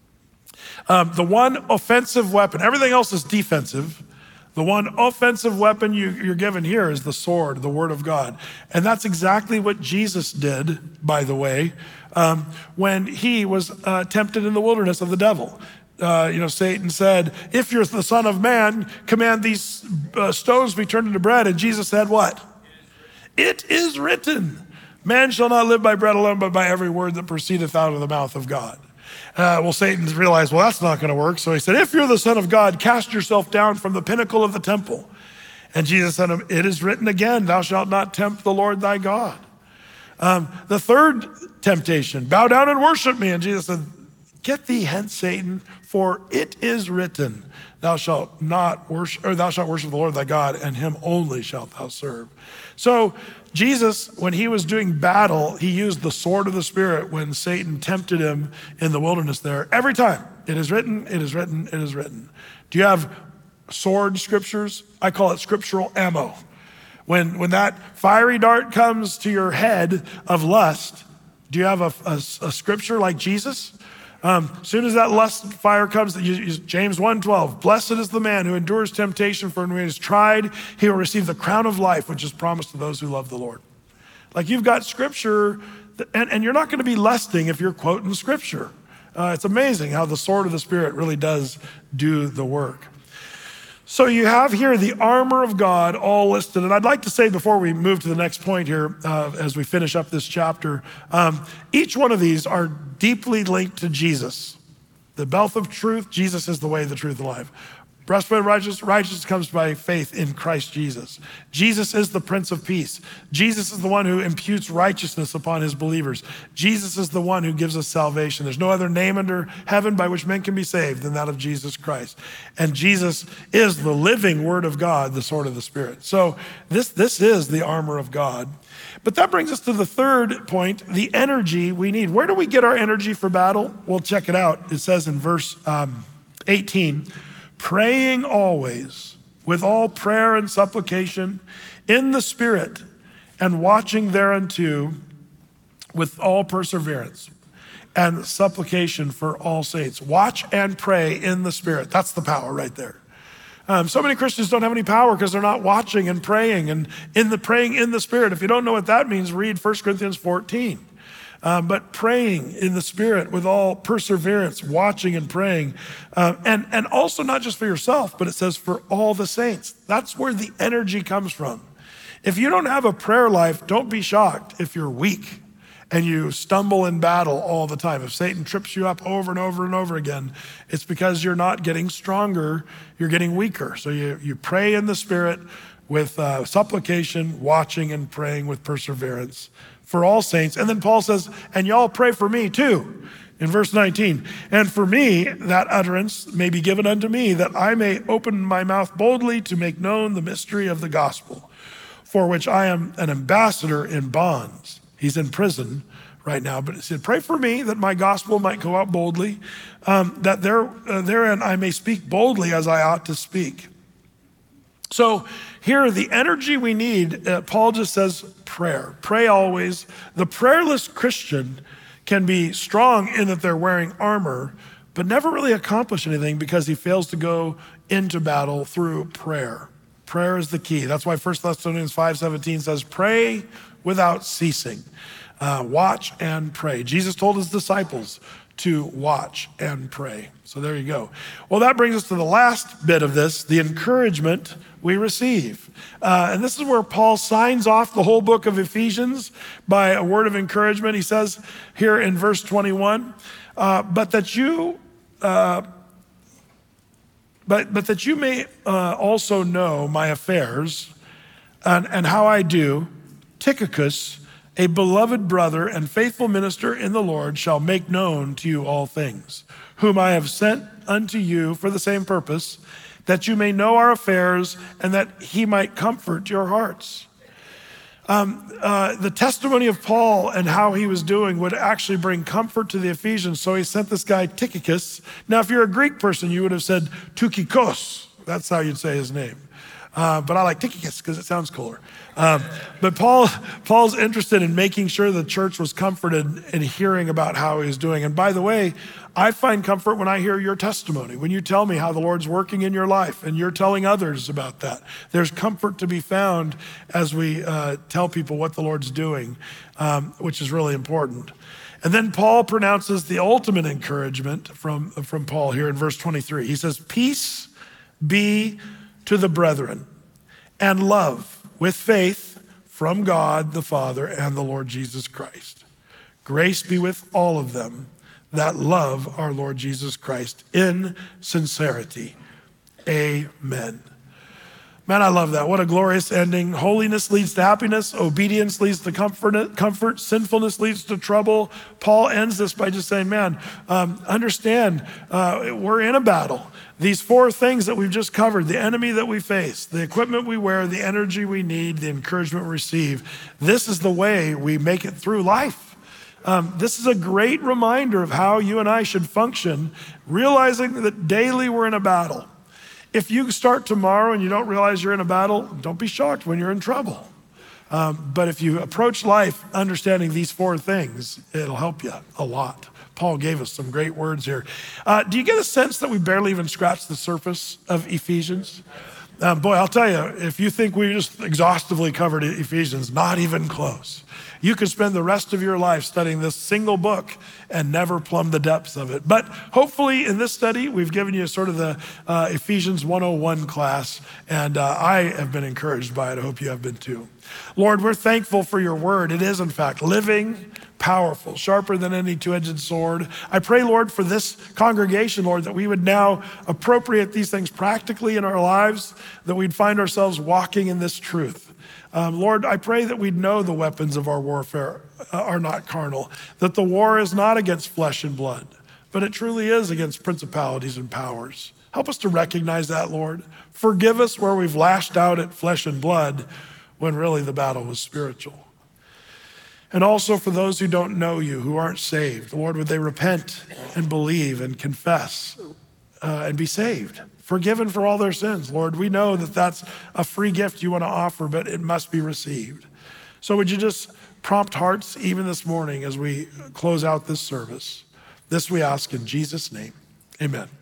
Um, the one offensive weapon, everything else is defensive. The one offensive weapon you, you're given here is the sword, the word of God. And that's exactly what Jesus did, by the way, um, when he was uh, tempted in the wilderness of the devil. Uh, you know, Satan said, if you're the Son of Man, command these uh, stones be turned into bread. And Jesus said what? It is written, man shall not live by bread alone, but by every word that proceedeth out of the mouth of God. Uh, well, Satan realized, well, that's not going to work. So he said, if you're the Son of God, cast yourself down from the pinnacle of the temple. And Jesus said, it is written again, thou shalt not tempt the Lord thy God. Um, the third temptation, bow down and worship me. And Jesus said, get thee hence, Satan, for it is written, thou shalt not worship, or thou shalt worship the Lord thy God, and him only shalt thou serve. So Jesus, when he was doing battle, he used the sword of the Spirit when Satan tempted him in the wilderness there. Every time, it is written, it is written, it is written. Do you have sword scriptures? I call it scriptural ammo. When, when that fiery dart comes to your head of lust, do you have a, a, a scripture like Jesus? Um, as soon as that lust fire comes, you, you, James one twelve, blessed is the man who endures temptation, for when he is tried, he will receive the crown of life, which is promised to those who love the Lord. Like you've got scripture, that, and, and you're not gonna be lusting if you're quoting scripture. Uh, it's amazing how the sword of the Spirit really does do the work. So you have here the armor of God all listed. And I'd like to say before we move to the next point here, uh, as we finish up this chapter, um, each one of these are deeply linked to Jesus. The belt of truth, Jesus is the way, the truth, the life. Breastplate of righteousness, righteousness comes by faith in Christ Jesus. Jesus is the Prince of Peace. Jesus is the one who imputes righteousness upon his believers. Jesus is the one who gives us salvation. There's no other name under heaven by which men can be saved than that of Jesus Christ. And Jesus is the living word of God, the sword of the Spirit. So this, this is the armor of God. But that brings us to the third point, the energy we need. Where do we get our energy for battle? Well, check it out. It says in verse um, eighteen, praying always with all prayer and supplication in the Spirit, and watching thereunto with all perseverance and supplication for all saints. Watch and pray in the Spirit. That's the power right there. Um, so many Christians don't have any power because they're not watching and praying and in the praying in the Spirit. If you don't know what that means, read First Corinthians fourteen. Um, but praying in the Spirit with all perseverance, watching and praying. Uh, and, and also not just for yourself, but it says for all the saints. That's where the energy comes from. If you don't have a prayer life, don't be shocked if you're weak and you stumble in battle all the time. If Satan trips you up over and over and over again, it's because you're not getting stronger, you're getting weaker. So you, you pray in the Spirit with uh, supplication, watching and praying with perseverance for all saints. And then Paul says, and y'all pray for me too, in verse nineteen. And for me, that utterance may be given unto me, that I may open my mouth boldly to make known the mystery of the gospel, for which I am an ambassador in bonds. He's in prison right now, but he said, pray for me that my gospel might go out boldly, um, that there, uh, therein I may speak boldly as I ought to speak. So here, the energy we need, uh, Paul just says prayer. Pray always. The prayerless Christian can be strong in that they're wearing armor, but never really accomplish anything because he fails to go into battle through prayer. Prayer is the key. That's why First Thessalonians five seventeen says, pray without ceasing. Uh, watch and pray. Jesus told his disciples to watch and pray. So there you go. Well, that brings us to the last bit of this, the encouragement we receive. Uh, and this is where Paul signs off the whole book of Ephesians by a word of encouragement. He says here in verse twenty-one, uh, but that you, uh, but, but that you may uh, also know my affairs and, and how I do, Tychicus, a beloved brother and faithful minister in the Lord, shall make known to you all things, whom I have sent unto you for the same purpose, that you may know our affairs and that he might comfort your hearts. Um, uh, the testimony of Paul and how he was doing would actually bring comfort to the Ephesians. So he sent this guy Tychicus. Now, if you're a Greek person, you would have said Tukikos. That's how you'd say his name. Uh, but I like Tychicus because it sounds cooler. Um, but Paul, Paul's interested in making sure the church was comforted in hearing about how he was doing. And by the way, I find comfort when I hear your testimony, when you tell me how the Lord's working in your life and you're telling others about that. There's comfort to be found as we uh, tell people what the Lord's doing, um, which is really important. And then Paul pronounces the ultimate encouragement from, from Paul here in verse twenty-three. He says, peace be to the brethren, and love with faith from God the Father and the Lord Jesus Christ. Grace be with all of them that love our Lord Jesus Christ in sincerity. Amen. Man, I love that. What a glorious ending. Holiness leads to happiness. Obedience leads to comfort. comfort. Sinfulness leads to trouble. Paul ends this by just saying, man, um, understand uh, we're in a battle. These four things that we've just covered, the enemy that we face, the equipment we wear, the energy we need, the encouragement we receive, this is the way we make it through life. Um, this is a great reminder of how you and I should function, realizing that daily we're in a battle. If you start tomorrow and you don't realize you're in a battle, don't be shocked when you're in trouble. Um, but if you approach life understanding these four things, it'll help you a lot. Paul gave us some great words here. Uh, do you get a sense that we barely even scratched the surface of Ephesians? Um, boy, I'll tell you, if you think we just exhaustively covered Ephesians, not even close. You could spend the rest of your life studying this single book and never plumb the depths of it. But hopefully in this study, we've given you sort of the uh, Ephesians one oh one class, and uh, I have been encouraged by it. I hope you have been too. Lord, we're thankful for your word. It is, in fact, living, powerful, sharper than any two-edged sword. I pray, Lord, for this congregation, Lord, that we would now appropriate these things practically in our lives, that we'd find ourselves walking in this truth. Um, Lord, I pray that we'd know the weapons of our warfare uh, are not carnal, that the war is not against flesh and blood, but it truly is against principalities and powers. Help us to recognize that, Lord. Forgive us where we've lashed out at flesh and blood when really the battle was spiritual. And also for those who don't know you, who aren't saved, Lord, would they repent and believe and confess uh, and be saved, forgiven for all their sins. Lord, we know that that's a free gift you want to offer, but it must be received. So would you just prompt hearts even this morning as we close out this service? This we ask in Jesus' name, amen.